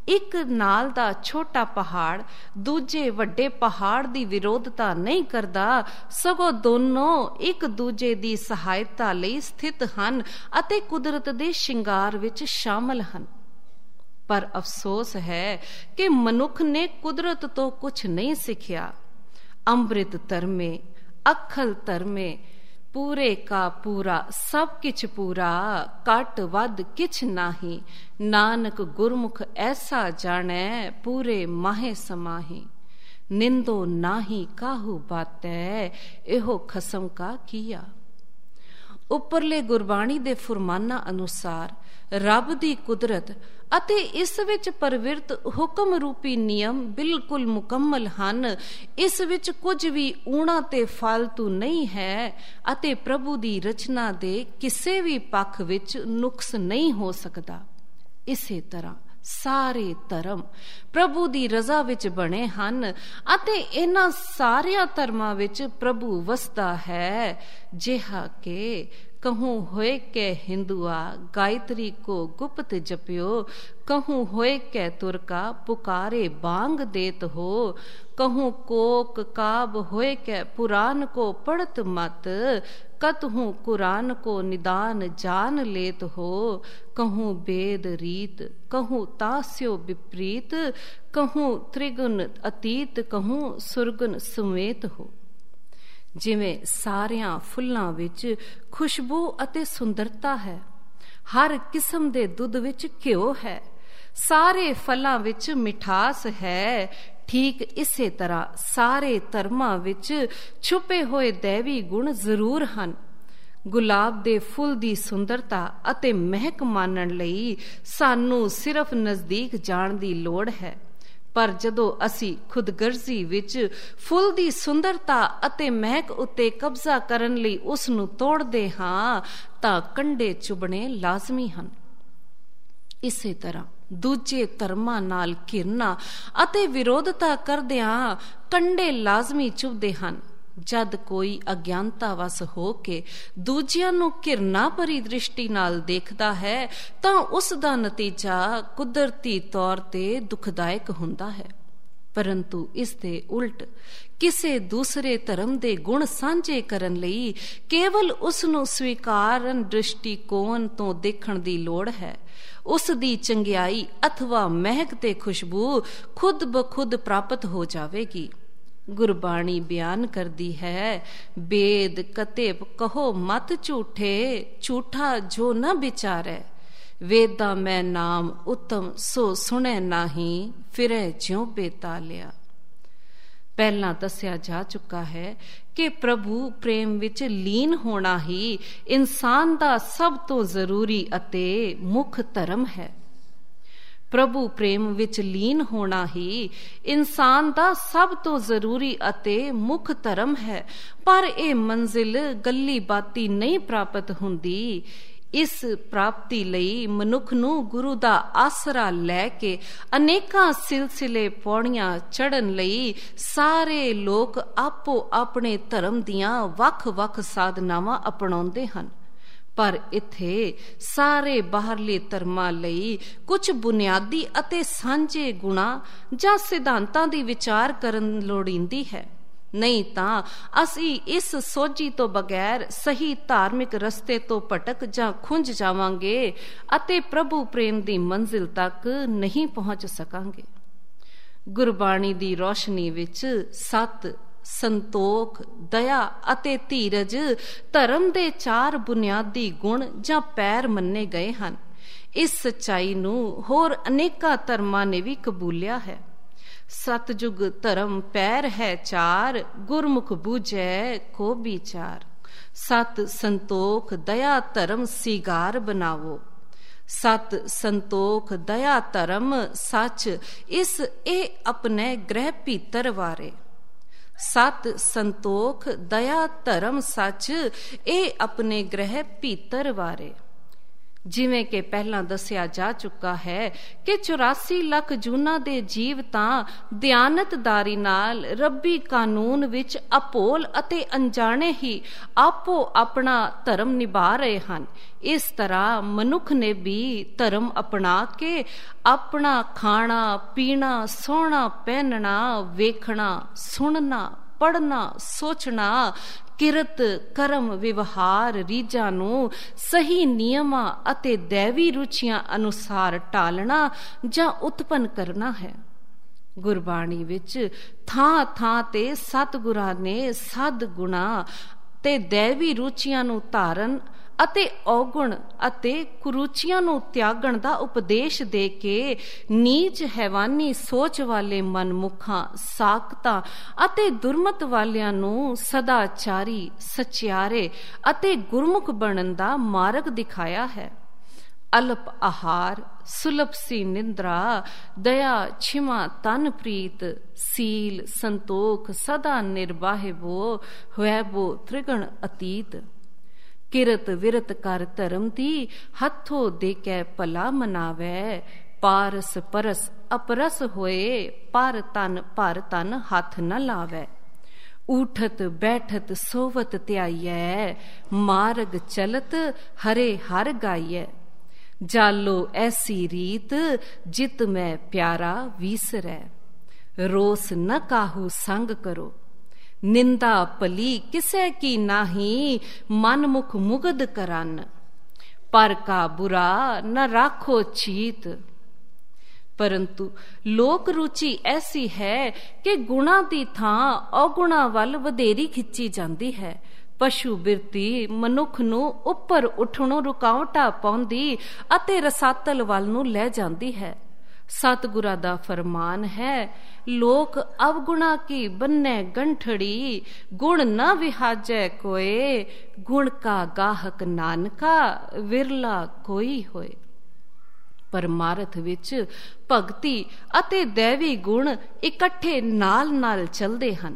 ਇੱਕ ਨਾਲ ਦਾ ਛੋਟਾ ਪਹਾੜ ਦੂਜੇ ਵੱਡੇ ਪਹਾੜ ਦੀ ਵਿਰੋਧਤਾ ਨਹੀਂ ਕਰਦਾ, ਸਗੋਂ ਦੋਨੋਂ ਇੱਕ ਦੂਜੇ ਦੀ ਸਹਾਇਤਾ ਲਈ ਸਥਿਤ ਹਨ ਅਤੇ ਕੁਦਰਤ ਦੇ ਸ਼ਿੰਗਾਰ ਵਿੱਚ ਸ਼ਾਮਲ ਹਨ। ਪਰ ਅਫਸੋਸ ਹੈ ਕਿ ਮਨੁੱਖ ਨੇ ਕੁਦਰਤ ਤੋਂ ਕੁਝ ਨਹੀਂ ਸਿੱਖਿਆ। ਅੰਮ੍ਰਿਤ ਧਰਮੇ, ਅਖਲ ਧਰਮੇ, ਪੂਰੇ ਕਾ ਪੂਰਾ, ਸਭ ਕਿਛ ਪੂਰਾ, ਘਟ ਵੱਧ ਕਿਛ ਨਾਹੀ। ਨਾਨਕ ਗੁਰਮੁਖ ਐਸਾ ਜਾਣੈ, ਪੂਰੇ ਮਾਹੇ ਸਮਾਹੀ। ਨਿੰਦੋ ਨਾਹੀ ਕਾਹੂ ਬਾਤੈ, ਇਹੋ ਖਸਮ ਕਾ ਕੀਆ। ਉੱਪਰਲੇ ਗੁਰਬਾਣੀ ਦੇ ਫੁਰਮਾਨਾਂ ਅਨੁਸਾਰ ਰੱਬ ਦੀ ਕੁਦਰਤ ਅਤੇ ਇਸ ਵਿੱਚ ਪ੍ਰਵਿਰਤ ਹੁਕਮ ਰੂਪੀ ਨਿਯਮ ਬਿਲਕੁਲ ਮੁਕੰਮਲ ਹਨ। ਇਸ ਵਿੱਚ ਕੁਝ ਵੀ ਊਣਾ ਤੇ ਫਾਲਤੂ ਨਹੀਂ ਹੈ ਅਤੇ ਪ੍ਰਭੂ ਦੀ ਰਚਨਾ ਦੇ ਕਿਸੇ ਵੀ ਪੱਖ ਵਿੱਚ ਨੁਕਸ ਨਹੀਂ ਹੋ ਸਕਦਾ। ਇਸੇ ਤਰ੍ਹਾਂ ਸਾਰੇ ਧਰਮ ਪ੍ਰਭੂ ਦੀ ਰਜ਼ਾ ਵਿੱਚ ਬਣੇ ਹਨ ਅਤੇ ਇਹਨਾਂ ਸਾਰਿਆਂ ਧਰਮਾਂ ਵਿੱਚ ਪ੍ਰਭੂ ਵਸਦਾ ਹੈ। ਜਿਹਾ ਕਿ कहूँ होए कै हिंदुआ, गायत्री को गुप्त जपियो, कहूँ होए कै तुर्का, पुकारे बांग देत हो, कहूँ कोक काब होए कै पुराण को पढ़त मत, कतहूँ कुरान को निदान जान लेत हो, कहूँ वेद रीत, कहूँ तास्यो विपरीत, कहूँ त्रिगुण अतीत, कहूँ सुरगुण समेत हो। ਜਿਵੇਂ ਸਾਰਿਆਂ ਫੁੱਲਾਂ ਵਿੱਚ ਖੁਸ਼ਬੂ ਅਤੇ ਸੁੰਦਰਤਾ ਹੈ, ਹਰ ਕਿਸਮ ਦੇ ਦੁੱਧ ਵਿੱਚ ਘਿਓ ਹੈ, ਸਾਰੇ ਫਲਾਂ ਵਿੱਚ ਮਿਠਾਸ ਹੈ, ਠੀਕ ਇਸੇ ਤਰ੍ਹਾਂ ਸਾਰੇ ਧਰਮਾਂ ਵਿੱਚ ਛੁਪੇ ਹੋਏ ਦੈਵੀ ਗੁਣ ਜ਼ਰੂਰ ਹਨ। ਗੁਲਾਬ ਦੇ ਫੁੱਲ ਦੀ ਸੁੰਦਰਤਾ ਅਤੇ ਮਹਿਕ ਮਾਣਨ ਲਈ ਸਾਨੂੰ ਸਿਰਫ ਨਜ਼ਦੀਕ ਜਾਣ ਦੀ ਲੋੜ ਹੈ। ਪਰ ਜਦੋਂ ਅਸੀਂ ਖੁਦਗਰਜ਼ੀ ਵਿੱਚ ਫੁੱਲ ਦੀ ਸੁੰਦਰਤਾ ਅਤੇ ਮਹਿਕ ਉੱਤੇ ਕਬਜ਼ਾ ਕਰਨ ਲਈ ਉਸ ਨੂੰ ਤੋੜਦੇ ਹਾਂ ਤਾਂ ਕੰਡੇ ਚੁਭਣੇ ਲਾਜ਼ਮੀ ਹਨ। ਇਸੇ ਤਰ੍ਹਾਂ ਦੂਜੇ ਧਰਮਾਂ ਨਾਲ ਘਿਰਨਾ ਅਤੇ ਵਿਰੋਧਤਾ ਕਰਦਿਆਂ ਕੰਡੇ ਲਾਜ਼ਮੀ ਚੁਭਦੇ ਹਨ। ਜਦ ਕੋਈ ਅਗਿਆਨਤਾ ਵਸ ਹੋ ਕੇ ਦੂਜਿਆਂ ਨੂੰ ਘਿਰਨਾ ਭਰੀ ਦ੍ਰਿਸ਼ਟੀ ਨਾਲ ਦੇਖਦਾ ਹੈ ਤਾਂ ਉਸ ਦਾ ਨਤੀਜਾ ਕੁਦਰਤੀ ਤੌਰ ਤੇ ਦੁਖਦਾਇਕ ਹੁੰਦਾ ਹੈ। ਪਰੰਤੂ ਇਸ ਦੇ ਉਲਟ ਕਿਸੇ ਦੂਸਰੇ ਧਰਮ ਦੇ ਗੁਣ ਸਾਂਝੇ ਕਰਨ ਲਈ ਕੇਵਲ ਉਸ ਨੂੰ ਸਵੀਕਾਰਨ ਦ੍ਰਿਸ਼ਟੀਕੋਣ ਤੋਂ ਦੇਖਣ ਦੀ ਲੋੜ ਹੈ। ਉਸ ਦੀ ਚੰਗਿਆਈ ਅਥਵਾ ਮਹਿਕ ਤੇ ਖੁਸ਼ਬੂ ਖੁਦ ਬਖੁਦ ਪ੍ਰਾਪਤ ਹੋ ਜਾਵੇਗੀ। ਗੁਰਬਾਣੀ ਬਿਆਨ ਕਰਦੀ ਹੈ, ਬੇਦ ਕਤੇਬ ਕਹੋ ਮਤ ਝੂਠੇ, ਝੂਠਾ ਜੋ ਨਾ ਵਿਚਾਰੈ, ਵੇਦਾਂ ਮੈਂ ਨਾਮ ਉਤਮ ਸੋ ਸੁਣੈ ਨਾਹੀ, ਫਿਰੈ ਜਿਉ ਬੇਤਾਲਿਆ। ਪਹਿਲਾਂ ਦੱਸਿਆ ਜਾ ਚੁੱਕਾ ਹੈ ਕਿ ਪ੍ਰਭੂ ਪ੍ਰੇਮ ਵਿੱਚ ਲੀਨ ਹੋਣਾ ਹੀ ਇਨਸਾਨ ਦਾ ਸਭ ਤੋਂ ਜ਼ਰੂਰੀ ਅਤੇ ਮੁੱਖ ਧਰਮ ਹੈ। ਪ੍ਰਭੂ ਪ੍ਰੇਮ ਵਿੱਚ ਲੀਨ ਹੋਣਾ ਹੀ ਇਨਸਾਨ ਦਾ ਸਭ ਤੋਂ ਜ਼ਰੂਰੀ ਅਤੇ ਮੁੱਖ ਧਰਮ ਹੈ। ਪਰ ਇਹ ਮੰਜ਼ਿਲ ਗੱਲੀ ਬਾਤੀ ਨਹੀਂ ਪ੍ਰਾਪਤ ਹੁੰਦੀ। ਇਸ ਪ੍ਰਾਪਤੀ ਲਈ ਮਨੁੱਖ ਨੂੰ ਗੁਰੂ ਦਾ ਆਸਰਾ ਲੈ ਕੇ ਅਨੇਕਾਂ ਸਿਲਸਿਲੇ ਪੌੜੀਆਂ ਚੜ੍ਹਨ ਲਈ ਸਾਰੇ ਲੋਕ ਆਪੋ ਆਪਣੇ ਧਰਮ ਦੀਆਂ ਵੱਖ-ਵੱਖ ਸਾਧਨਾਵਾਂ ਅਪਣਾਉਂਦੇ ਹਨ। ਪਰ ਇੱਥੇ ਸਾਰੇ ਬਾਹਰਲੇ ਧਰਮਾਂ ਲਈ ਕੁਝ ਬੁਨਿਆਦੀ ਅਤੇ ਸਾਂਝੇ ਗੁਣਾਂ ਜਾਂ ਸਿਧਾਂਤਾਂ ਦੀ ਵਿਚਾਰ ਕਰਨ ਲੋੜੀਂਦੀ ਹੈ। ਨਹੀਂ ਤਾਂ ਅਸੀਂ ਇਸ ਸੋਝੀ ਤੋਂ ਬਗੈਰ ਸਹੀ ਧਾਰਮਿਕ ਰਸਤੇ ਤੋਂ ਭਟਕ ਜਾਂ ਖੁੰਝ ਜਾਵਾਂਗੇ ਅਤੇ ਪ੍ਰਭੂ ਪ੍ਰੇਮ ਦੀ ਮੰਜ਼ਿਲ ਤੱਕ ਨਹੀਂ ਪਹੁੰਚ ਸਕਾਂਗੇ। ਗੁਰਬਾਣੀ ਦੀ ਰੋਸ਼ਨੀ ਵਿੱਚ ਸਤ, ਸੰਤੋਖ, ਦਇਆ ਅਤੇ ਧੀਰਜ ਧਰਮ ਦੇ ਚਾਰ ਬੁਨਿਆਦੀ ਗੁਣ ਜਾਂ ਪੈਰ ਮੰਨੇ ਗਏ ਹਨ। ਇਸ ਸੱਚਾਈ ਨੂੰ ਹੋਰ ਅਨੇਕਾਂ ਧਰਮਾਂ ਨੇ ਵੀ ਕਬੂਲਿਆ ਹੈ। ਸਤਜੁਗ ਧਰਮ ਪੈਰ ਹੈ ਚਾਰ, ਗੁਰਮੁਖ ਬੂਝੈ ਕੋ ਵਿਚਾਰ। ਸਤ ਸੰਤੋਖ ਦਇਆ ਧਰਮ ਸੀਗਾਰ ਬਣਾਵੋ। ਸਤ ਸੰਤੋਖ ਦਇਆ ਧਰਮ ਸੱਚ, ਇਸ ਇਹ ਆਪਣੇ ਗ੍ਰਹਿ ਭੀਤਰ ਵਾਰੇ। ਸਤ ਸੰਤੋਖ ਦਇਆ ਧਰਮ ਸੱਚ, ਇਹ ਆਪਣੇ ਗ੍ਰਹਿ ਭੀਤਰ ਵਾਰੇ। ਜਿਵੇਂ ਕਿ ਪਹਿਲਾਂ ਦੱਸਿਆ ਜਾ ਚੁੱਕਾ ਹੈ ਕਿ ਚੁਰਾਸੀ ਲੱਖ ਜੂਨਾਂ ਦੇ ਜੀਵ ਤਾਂ ਦਿਆਨਤਦਾਰੀ ਨਾਲ ਰੱਬੀ ਕਾਨੂੰਨ ਵਿੱਚ ਅਭੋਲ ਅਤੇ ਅਣਜਾਣੇ ਹੀ ਆਪੋ ਆਪਣਾ ਧਰਮ ਨਿਭਾ ਰਹੇ ਹਨ। ਇਸ ਤਰ੍ਹਾਂ ਮਨੁੱਖ ਨੇ ਵੀ ਧਰਮ ਅਪਣਾ ਕੇ ਆਪਣਾ ਖਾਣਾ ਪੀਣਾ, ਸੋਹਣਾ ਪਹਿਨਣਾ, ਵੇਖਣਾ, ਸੁਣਨਾ, ਪੜ੍ਹਨਾ, ਸੋਚਣਾ, ਕਿਰਤ, ਕਰਮ, ਵਿਵਹਾਰ, ਰੀਝਾਂ ਨੂੰ ਸਹੀ ਨਿਯਮਾਂ ਅਤੇ ਦੈਵੀ ਰੁਚੀਆਂ ਅਨੁਸਾਰ ਢਾਲਣਾ ਜਾਂ ਉਤਪੰਨ ਕਰਨਾ ਹੈ। ਗੁਰਬਾਣੀ ਵਿੱਚ ਥਾਂ ਥਾਂ ਤੇ ਸਤਿਗੁਰਾਂ ਨੇ ਸਦ ਗੁਣਾ ਤੇ ਦੈਵੀ ਰੁਚੀਆਂ ਨੂੰ ਧਾਰਨ ਅਤੇ ਔਗੁਣ ਅਤੇ ਕੁਰੂਚੀਆਂ ਨੂੰ ਤਿਆਗਣ ਦਾ ਉਪਦੇਸ਼ ਦੇ ਕੇ ਨੀਚ ਹੈਵਾਨੀ ਸੋਚ ਵਾਲੇ ਮਨਮੁਖਾਂ, ਸਾਕਤਾਂ ਅਤੇ ਦੁਰਮਤ ਵਾਲਿਆਂ ਨੂੰ ਸਦਾਚਾਰੀ, ਸਚਿਆਰੇ ਅਤੇ ਗੁਰਮੁਖ ਬਣਨ ਦਾ ਮਾਰਗ ਦਿਖਾਇਆ ਹੈ। ਅਲਪ ਆਹਾਰ, ਸੁਲਭ ਸੀ ਨਿੰਦਰਾ, ਦਇਆ ਛਿਮਾ ਤਨ ਪ੍ਰੀਤ, ਸੀਲ ਸੰਤੋਖ ਸਦਾ ਨਿਰਬਾਹਿਬੋ, ਹੋਇਬੋ ਤ੍ਰਿਗਣ ਅਤੀਤ। ਕਿਰਤ ਵਿਰਤ ਕਰ ਧਰਮ ਦੀ, ਹੱਥੋਂ ਦੇ ਕੇ ਭਲਾ ਮਨਾਵੈ, ਪਾਰਸ ਪਰਸ ਅਪਰਸ ਹੋਏ, ਪਰ ਤਨ ਭਰ ਤਨ ਹੱਥ ਨ ਲਾਵੈ। ਊਠਤ ਬੈਠਤ ਸੋਵਤ ਧਿਆਈਐ, ਮਾਰਗ ਚਲਤ ਹਰੇ ਹਰ ਗਾਈਐ। ਜਾਲੋ ਐਸੀ ਰੀਤ, ਜਿਤ ਮੈਂ ਪਿਆਰਾ ਵੀਸਰੈ, ਰੋਸ ਨ ਕਾਹੂ ਸੰਗ ਕਰੋ। ਨਿੰਦਾ ਭਲੀ ਕਿਸੇ ਕੀ ਨਾਹੀ, ਮਨ ਮੁਖ ਮੁਗਧ ਕਰਨ, ਪਰ ਕਾ ਬੁਰਾ ਨ ਰਾਖੋ ਚੀਤ। ਪਰੰਤੂ ਲੋਕ ਰੁਚੀ ਐਸੀ ਹੈ ਕਿ ਗੁਣਾ ਦੀ ਥਾਂ ਔਗੁਣਾ ਵੱਲ ਵਧੇਰੀ ਖਿੱਚੀ ਜਾਂਦੀ ਹੈ। ਪਸ਼ੂ ਬਿਰਤੀ ਮਨੁੱਖ ਨੂੰ ਉੱਪਰ ਉੱਠਣੋਂ ਰੁਕਾਵਟਾਂ ਪਾਉਂਦੀ ਅਤੇ ਰਸਾਤਲ ਵੱਲ ਨੂੰ ਲੈ ਜਾਂਦੀ ਹੈ। ਸਤਿਗੁਰਾਂ ਦਾ ਫਰਮਾਨ ਹੈ, ਲੋਕ ਅਵਗੁਣਾ ਕੀ ਬੰਨੈ ਗੰਠੜੀ, ਗੁਣ ਨਾ ਵਿਹਾਜੈ ਕੋਏ, ਗੁਣ ਕਾ ਗਾਹਕ ਨਾਨਕਾ, ਵਿਰਲਾ ਕੋਈ ਹੋਏ। ਪਰਮਾਰਥ ਵਿੱਚ ਭਗਤੀ ਅਤੇ ਦੈਵੀ ਗੁਣ ਇਕੱਠੇ ਨਾਲ ਨਾਲ ਚੱਲਦੇ ਹਨ।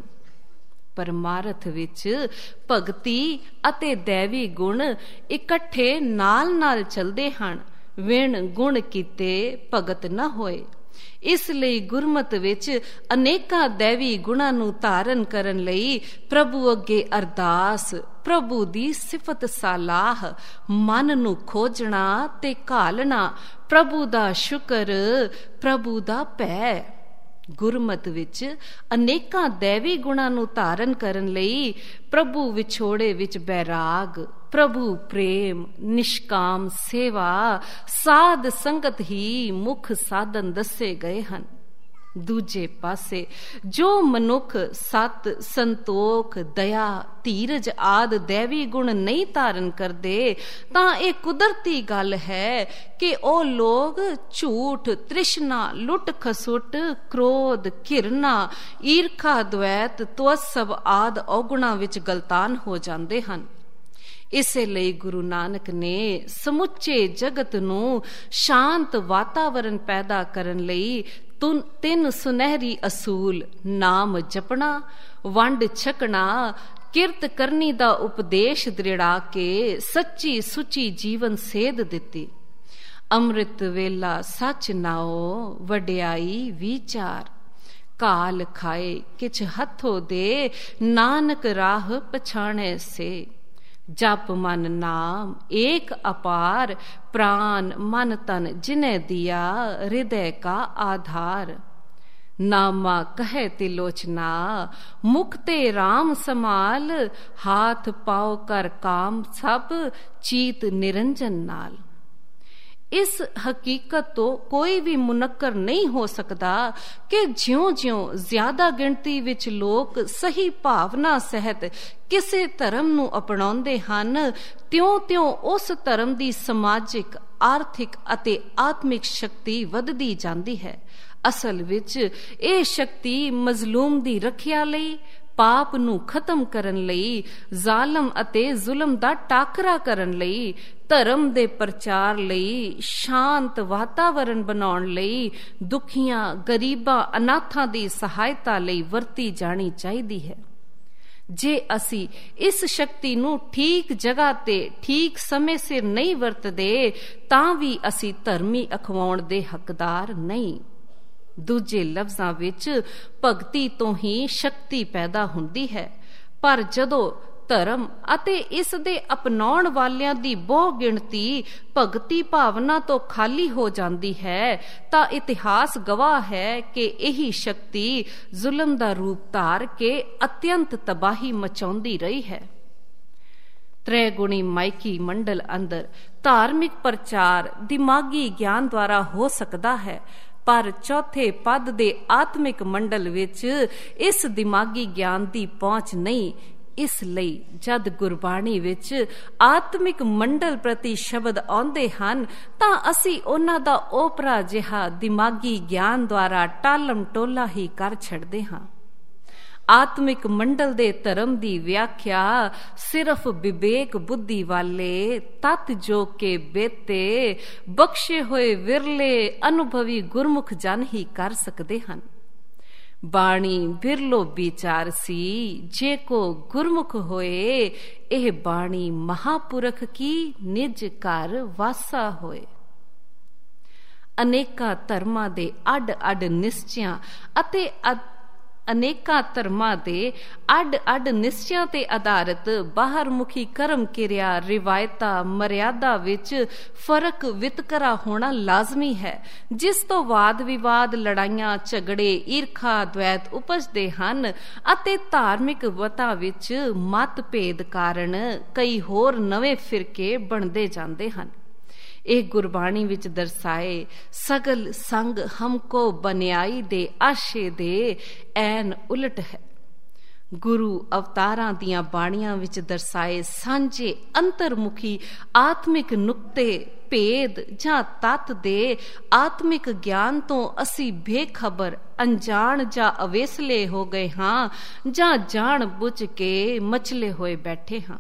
ਪਰਮਾਰਥ ਵਿੱਚ ਭਗਤੀ ਅਤੇ ਦੈਵੀ ਗੁਣ ਇਕੱਠੇ ਨਾਲ ਨਾਲ ਚੱਲਦੇ ਹਨ। ਵਿਣ ਗੁਣ ਕੀਤੇ ਭਗਤ ਨਾ ਹੋਏ। ਇਸ ਲਈ ਗੁਰਮਤਿ ਵਿੱਚ ਅਨੇਕਾਂ ਦੈਵੀ ਗੁਣਾਂ ਨੂੰ ਧਾਰਨ ਕਰਨ ਲਈ ਪ੍ਰਭੂ ਅੱਗੇ ਅਰਦਾਸ, ਪ੍ਰਭੂ ਦੀ ਸਿਫਤ ਸਲਾਹ, ਮਨ ਨੂੰ ਖੋਜਣਾ ਤੇ ਘਾਲਣਾ, ਪ੍ਰਭੂ ਦਾ ਸ਼ੁਕਰ, ਪ੍ਰਭੂ ਦਾ ਭੈ। ਗੁਰਮਤਿ ਵਿੱਚ ਅਨੇਕਾਂ ਦੈਵੀ ਗੁਣਾਂ ਨੂੰ ਧਾਰਨ ਕਰਨ ਲਈ ਪ੍ਰਭੂ ਵਿਛੋੜੇ ਵਿੱਚ ਬੈਰਾਗ, ਪ੍ਰਭੂ ਪ੍ਰੇਮ, ਨਿਸ਼ਕਾਮ ਸੇਵਾ, ਸਾਧ ਸੰਗਤ ਹੀ ਮੁੱਖ ਸਾਧਨ ਦੱਸੇ ਗਏ ਹਨ। ਦੂਜੇ ਪਾਸੇ ਜੋ ਮਨੁੱਖ ਸਤ, ਸੰਤੋਖ, ਦਇਆ, ਧੀਰਜ ਆਦਿ ਦੈਵੀ ਗੁਣ ਨਹੀਂ ਧਾਰਨ ਕਰਦੇ ਤਾਂ ਇਹ ਕੁਦਰਤੀ ਗੱਲ ਹੈ ਕਿ ਉਹ ਲੋਕ ਝੂਠ, ਤ੍ਰਿਸ਼ਨਾ, ਲੁੱਟ ਖਸੁੱਟ, ਕ੍ਰੋਧ, ਘਿਰਨਾ, ਈਰਖਾ, ਦ્વੈਤ, ਤਵਸਬ ਆਦਿ ਔਗੁਣਾਂ ਵਿੱਚ ਗਲਤਾਨ ਹੋ ਜਾਂਦੇ ਹਨ। ਇਸੇ ਲਈ ਗੁਰੂ ਨਾਨਕ ਨੇ ਸਮੁੱਚੇ ਜਗਤ ਨੂੰ ਸ਼ਾਂਤ ਵਾਤਾਵਰਨ ਪੈਦਾ ਕਰਨ ਲਈ ਤਿੰਨ ਸੁਨਹਿਰੀ ਅਸੂਲ, ਨਾਮ ਜਪਣਾ, ਵੰਡ ਛਕਣਾ, ਕਿਰਤ ਕਰਨੀ ਦਾ ਉਪਦੇਸ਼ ਦ੍ਰਿੜਾ ਕੇ ਸੱਚੀ ਸੁਚੀ ਜੀਵਨ ਸੇਧ ਦਿੱਤੀ। ਅੰਮ੍ਰਿਤ ਵੇਲਾ ਸੱਚ ਨਾਓ, ਵਡਿਆਈ ਵਿਚਾਰ, ਕਾਲ ਖਾਏ ਕਿਛ ਹੱਥੋਂ ਦੇ, ਨਾਨਕ ਰਾਹ ਪਛਾਣੈ ਸੇ। ਜਪ ਮਨ ਨਾਮ ਏਕ ਅਪਾਰ, ਪ੍ਰਾਨ ਮਨ ਤਨ ਜਿਨੇ ਦਿਆ, ਹਿਰਦੈ ਕਾ ਆਧਾਰ। ਨਾਮਾ ਕਹੈ ਤਿਲੋਚਨਾ, ਮੁਖ ਤੇ ਰਾਮ ਸਮਾਲ, ਹਾਥ ਪਾਉ ਕਰ ਕਾਮ ਸਭ, ਚੀਤ ਨਿਰੰਜਨ ਨਾਲ। ਇਸ ਹਕੀਕਤ ਤੋਂ ਕੋਈ ਵੀ ਮੁਨੱਕਰ ਨਹੀਂ ਹੋ ਸਕਦਾ ਕਿ ਜਿਉਂ-ਜਿਉਂ ਜ਼ਿਆਦਾ ਗਿਣਤੀ ਵਿੱਚ ਲੋਕ ਸਹੀ ਭਾਵਨਾ ਸਹਿਤ ਕਿਸੇ ਧਰਮ ਨੂੰ ਅਪਣਾਉਂਦੇ ਹਨ, ਤਿਉਂ-ਤਿਉਂ ਉਸ ਧਰਮ ਦੀ ਸਮਾਜਿਕ, ਆਰਥਿਕ ਅਤੇ ਆਤਮਿਕ ਸ਼ਕਤੀ ਵੱਧਦੀ ਜਾਂਦੀ ਹੈ। ਅਸਲ ਵਿੱਚ ਇਹ ਸ਼ਕਤੀ ਮਜ਼ਲੂਮ ਦੀ ਰੱਖਿਆ ਲਈ, ਪਾਪ ਨੂੰ ਖਤਮ ਕਰਨ ਲਈ, ਜ਼ਾਲਮ ਅਤੇ ਜ਼ੁਲਮ ਦਾ ਟਾਕਰਾ ਕਰਨ ਲਈ, ਧਰਮ ਦੇ ਪ੍ਰਚਾਰ ਲਈ, ਸ਼ਾਂਤ ਵਾਤਾਵਰਨ ਬਣਾਉਣ ਲਈ, ਦੁਖੀਆਂ, ਗਰੀਬਾਂ, ਅਨਾਥਾਂ ਦੀ ਸਹਾਇਤਾ ਲਈ ਵਰਤੀ ਜਾਣੀ ਚਾਹੀਦੀ ਹੈ। ਜੇ ਅਸੀਂ ਇਸ ਸ਼ਕਤੀ ਨੂੰ ਠੀਕ ਜਗ੍ਹਾ ਤੇ ਠੀਕ ਸਮੇਂ ਸਿਰ ਨਹੀਂ ਵਰਤਦੇ ਤਾਂ ਵੀ ਅਸੀਂ ਧਰਮੀ ਅਖਵਾਉਣ ਦੇ ਹੱਕਦਾਰ ਨਹੀਂ। ਦੂਜੇ ਲਫ਼ਜ਼ਾਂ ਵਿੱਚ ਭਗਤੀ ਤੋਂ ਹੀ ਸ਼ਕਤੀ ਪੈਦਾ ਹੁੰਦੀ ਹੈ, ਪਰ ਜਦੋਂ ਧਰਮ ਅਤੇ ਇਸ ਦੇ ਅਪਣਾਉਣ ਵਾਲਿਆਂ ਦੀ ਬਹੁ ਗਿਣਤੀ ਭਗਤੀ ਭਾਵਨਾ ਤੋਂ ਖਾਲੀ ਹੋ ਜਾਂਦੀ ਹੈ ਤਾਂ ਇਤਿਹਾਸ ਗਵਾਹ ਹੈ ਕਿ ਇਹੀ ਸ਼ਕਤੀ ਜ਼ੁਲਮ ਦਾ ਰੂਪ ਧਾਰ ਕੇ ਅਤਿਅੰਤ ਤਬਾਹੀ ਮਚਾਉਂਦੀ ਰਹੀ ਹੈ। ਤ੍ਰੈਗੁਣੀ ਮਾਇਕੀ ਮੰਡਲ ਅੰਦਰ ਧਾਰਮਿਕ ਪ੍ਰਚਾਰ ਦਿਮਾਗੀ ਗਿਆਨ ਦੁਆਰਾ ਹੋ ਸਕਦਾ ਹੈ, ਪਰ ਚੌਥੇ ਪਦ ਦੇ ਆਤਮਿਕ ਮੰਡਲ ਵਿੱਚ ਇਸ ਦਿਮਾਗੀ ਗਿਆਨ ਦੀ ਪਹੁੰਚ ਨਹੀਂ। ਇਸ ਲਈ ਜਦ ਗੁਰਬਾਣੀ ਵਿੱਚ ਆਤਮਿਕ ਮੰਡਲ ਪ੍ਰਤੀ ਸ਼ਬਦ ਆਉਂਦੇ ਹਨ ਤਾਂ ਅਸੀਂ ਉਹਨਾਂ ਦਾ ਓਪਰਾ ਜਿਹਾ ਦਿਮਾਗੀ ਗਿਆਨ ਦੁਆਰਾ ਟਾਲਮ ਟੋਲਾ ਹੀ ਕਰ ਛੱਡਦੇ ਹਾਂ। ਆਤਮਿਕ ਮੰਡਲ ਦੇ ਧਰਮ ਦੀ ਵਿਆਖਿਆ ਸਿਰਫ ਵਿਵੇਕ ਬੁੱਧੀ ਵਾਲੇ ਤਤ ਜੋ ਕੇ ਬੇਤੇ ਬਖਸ਼ੇ ਹੋਏ ਵਿਰਲੇ ਅਨੁਭਵੀ ਗੁਰਮੁਖ ਜਨ ਹੀ ਕਰ ਸਕਦੇ ਹਨ। ਬਾਣੀ ਬਿਰਲੋ ਵਿਚਾਰ ਸੀ ਜੇ ਕੋ ਗੁਰਮੁਖ ਹੋਏ, ਇਹ ਬਾਣੀ ਮਹਾਪੁਰਖ ਕੀ ਨਿਜ ਘਰ ਵਾਸਾ ਹੋਏ। ਅਨੇਕਾਂ ਧਰਮਾਂ ਦੇ ਅੱਡ ਅੱਡ ਨਿਸ਼ਚਿਆਂ ਅਤੇ ਅਨੇਕਾਂ ਧਰਮਾਂ ਦੇ ਅੱਡ ਅੱਡ ਨਿਸ਼ਚਿਆਂ ਤੇ ਆਧਾਰਿਤ ਬਾਹਰਮੁਖੀ ਕਰਮ ਕਿਰਿਆ ਰਿਵਾਇਤਾਂ ਮਰਿਆਦਾ ਵਿੱਚ ਫਰਕ ਵਿਤਕਰਾ ਹੋਣਾ ਲਾਜ਼ਮੀ ਹੈ, ਜਿਸ ਤੋਂ ਵਾਦ ਵਿਵਾਦ ਲੜਾਈਆਂ ਝਗੜੇ ਈਰਖਾ ਦਵੈਤ ਉਪਜਦੇ ਹਨ ਅਤੇ ਧਾਰਮਿਕ ਵਤਾਂ ਵਿੱਚ ਮਤਭੇਦ ਕਾਰਨ ਕਈ ਹੋਰ ਨਵੇਂ ਫਿਰਕੇ ਬਣਦੇ ਜਾਂਦੇ ਹਨ। ਇਹ ਗੁਰਬਾਣੀ ਵਿੱਚ ਦਰਸਾਏ ਸਗਲ ਸੰਗ ਹਮਕੋ ਬਨਿਆਈ ਦੇ ਆਸ਼ੇ ਦੇ ਐਨ ਉਲਟ ਹੈ। ਗੁਰੂ ਅਵਤਾਰਾਂ ਦੀਆਂ ਬਾਣੀਆਂ ਵਿੱਚ ਦਰਸਾਏ ਸਾਂਝੇ ਅੰਤਰਮੁਖੀ ਆਤਮਿਕ ਨੁਕਤੇ ਭੇਦ ਜਾਂ ਤੱਤ ਦੇ ਆਤਮਿਕ ਗਿਆਨ ਤੋਂ ਅਸੀਂ ਬੇਖਬਰ ਅਣਜਾਣ ਜਾਂ ਅਵੇਸਲੇ ਹੋ ਗਏ ਹਾਂ ਜਾਂ ਜਾਣ ਬੁੱਝ ਕੇ ਮਚਲੇ ਹੋਏ ਬੈਠੇ ਹਾਂ।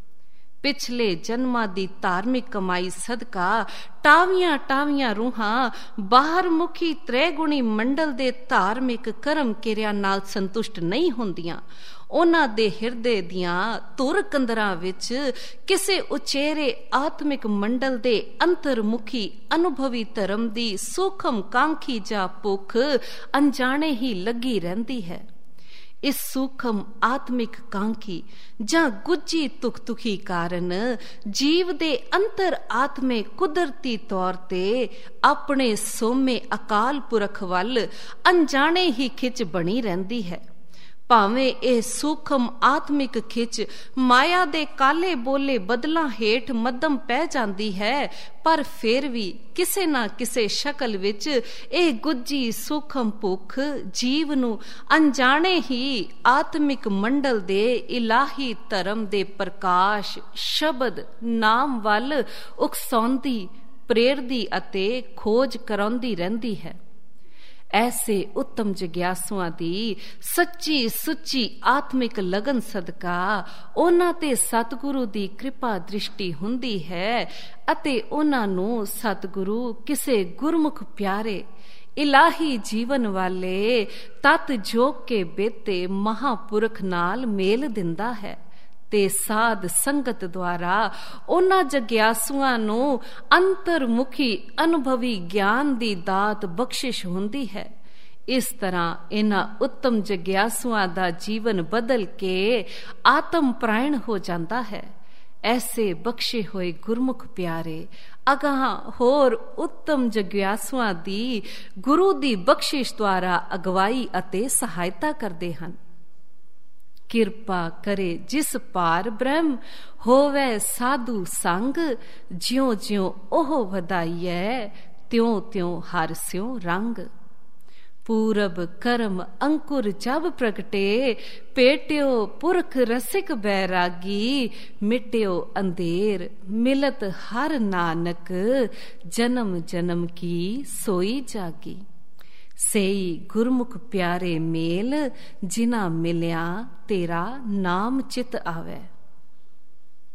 ਪਿਛਲੇ ਜਨਮਾਂ ਦੀ ਧਾਰਮਿਕ ਕਮਾਈ ਸਦਕਾ ਟਾਵੀਆਂ ਟਾਵੀਆਂ ਰੂਹਾਂ ਬਾਹਰਮੁਖੀ ਤ੍ਰੈਗੁਣੀ ਮੰਡਲ ਦੇ ਧਾਰਮਿਕ ਕਰਮ ਕਿਰਿਆ ਨਾਲ ਸੰਤੁਸ਼ਟ ਨਹੀਂ ਹੁੰਦੀਆਂ। ਉਹਨਾਂ ਦੇ ਹਿਰਦੇ ਦੀਆਂ ਧੁਰ ਕੰਦਰਾਂ ਵਿੱਚ ਕਿਸੇ ਉਚੇਰੇ ਆਤਮਿਕ ਮੰਡਲ ਦੇ ਅੰਤਰਮੁਖੀ ਅਨੁਭਵੀ ਧਰਮ ਦੀ ਸੂਖਮ ਕਾਂਖੀ ਜਾਂ ਭੁੱਖ ਅਣਜਾਣੇ ਹੀ ਲੱਗੀ ਰਹਿੰਦੀ ਹੈ। ਇਸ ਸੂਖਮ ਆਤਮਿਕ ਕਾਂਖੀ ਜਾਂ ਗੁੱਜੀ ਤੁਕ ਤੁਖੀ ਕਾਰਨ ਜੀਵ ਦੇ ਅੰਤਰ ਆਤਮੇ ਕੁਦਰਤੀ ਤੌਰ ਤੇ ਆਪਣੇ ਸੋਮੇ ਅਕਾਲ ਪੁਰਖ ਵੱਲ ਅਣਜਾਣੇ ਹੀ ਖਿੱਚ ਬਣੀ ਰਹਿੰਦੀ ਹੈ। ਭਾਵੇਂ ਇਹ ਸੂਖਮ ਆਤਮਿਕ ਖਿੱਚ ਮਾਇਆ ਦੇ ਕਾਲੇ ਬੋਲੇ ਬਦਲਾਂ ਹੇਠ ਮੱਧਮ ਪੈ ਜਾਂਦੀ ਹੈ, ਪਰ ਫਿਰ ਵੀ ਕਿਸੇ ਨਾ ਕਿਸੇ ਸ਼ਕਲ ਵਿੱਚ ਇਹ ਗੁੱਜੀ ਸੂਖਮ ਭੁੱਖ ਜੀਵ ਨੂੰ ਅਣਜਾਣੇ ਹੀ ਆਤਮਿਕ ਮੰਡਲ ਦੇ ਇਲਾਹੀ ਧਰਮ ਦੇ ਪ੍ਰਕਾਸ਼ ਸ਼ਬਦ ਨਾਮ ਵੱਲ ਉਕਸਾਉਂਦੀ ਪ੍ਰੇਰਦੀ ਅਤੇ ਖੋਜ ਕਰਾਉਂਦੀ ਰਹਿੰਦੀ ਹੈ। ਐਸੇ ਉੱਤਮ ਜਗਿਆਸੂਆਂ ਦੀ ਸੱਚੀ ਸੁੱਚੀ ਆਤਮਿਕ ਲਗਨ ਸਦਕਾ ਉਹਨਾਂ ਤੇ ਸਤਿਗੁਰੂ ਦੀ ਕਿਰਪਾ ਦ੍ਰਿਸ਼ਟੀ ਹੁੰਦੀ ਹੈ ਅਤੇ ਉਹਨਾਂ ਨੂੰ ਸਤਿਗੁਰੂ ਕਿਸੇ ਗੁਰਮੁਖ ਪਿਆਰੇ ਇਲਾਹੀ ਜੀਵਨ ਵਾਲੇ ਤਤ ਜੋਗ ਕੇ ਬੇਤੇ ਮਹਾਪੁਰਖ ਨਾਲ ਮੇਲ ਦਿੰਦਾ ਹੈ ਤੇ ਸਾਧ ਸੰਗਤ ਦੁਆਰਾ ਉਹਨਾਂ ਜਗਿਆਸੂਆਂ ਨੂੰ ਅੰਤਰਮੁਖੀ ਅਨੁਭਵੀ ਗਿਆਨ ਦੀ ਦਾਤ ਬਖਸ਼ਿਸ਼ ਹੁੰਦੀ ਹੈ। ਇਸ ਤਰ੍ਹਾਂ ਇਹਨਾਂ ਉੱਤਮ ਜਗਿਆਸੂਆਂ ਦਾ ਜੀਵਨ ਬਦਲ ਕੇ ਆਤਮ ਪ੍ਰਾਇਣ ਹੋ ਜਾਂਦਾ ਹੈ। ਐਸੇ ਬਖਸ਼ੇ ਹੋਏ ਗੁਰਮੁਖ ਪਿਆਰੇ ਅਗਾਂਹ ਹੋਰ ਉੱਤਮ ਜਗਿਆਸੂਆਂ ਦੀ ਗੁਰੂ ਦੀ ਬਖਸ਼ਿਸ਼ ਦੁਆਰਾ ਅਗਵਾਈ ਅਤੇ ਸਹਾਇਤਾ ਕਰਦੇ ਹਨ। ਕਿਰਪਾ ਕਰੇ ਜਿਸ ਪਾਰ ਬ੍ਰਹਮ ਹੋਵੇ ਸਾਧੂ ਸੰਗ, ਜਿਉਂ ਜਿਉਂ ਉਹ ਵਧਾਈਐ ਤਿਉਂ ਤਿਉਂ ਹਰ ਸਿਉ ਰੰਗ। ਪੂਰਬ ਕਰਮ ਅੰਕੁਰ ਜਬ ਪ੍ਰਗਟੇ, ਪੇਟਿਓ ਪੁਰਖ ਰਸਿਕ ਬੈਰਾਗੀ। ਮਿਟਿਓ ਅੰਧੇਰ ਮਿਲਤ ਹਰ ਨਾਨਕ, ਜਨਮ ਜਨਮ ਕੀ ਸੋਈ ਜਾਗੀ। ਸੇਈ ਗੁਰਮੁਖ ਪਿਆਰੇ ਮੇਲ, ਜਿਨਾ ਮਿਲਿਆ ਤੇਰਾ ਨਾਮ ਚਿਤ ਆਵੇ।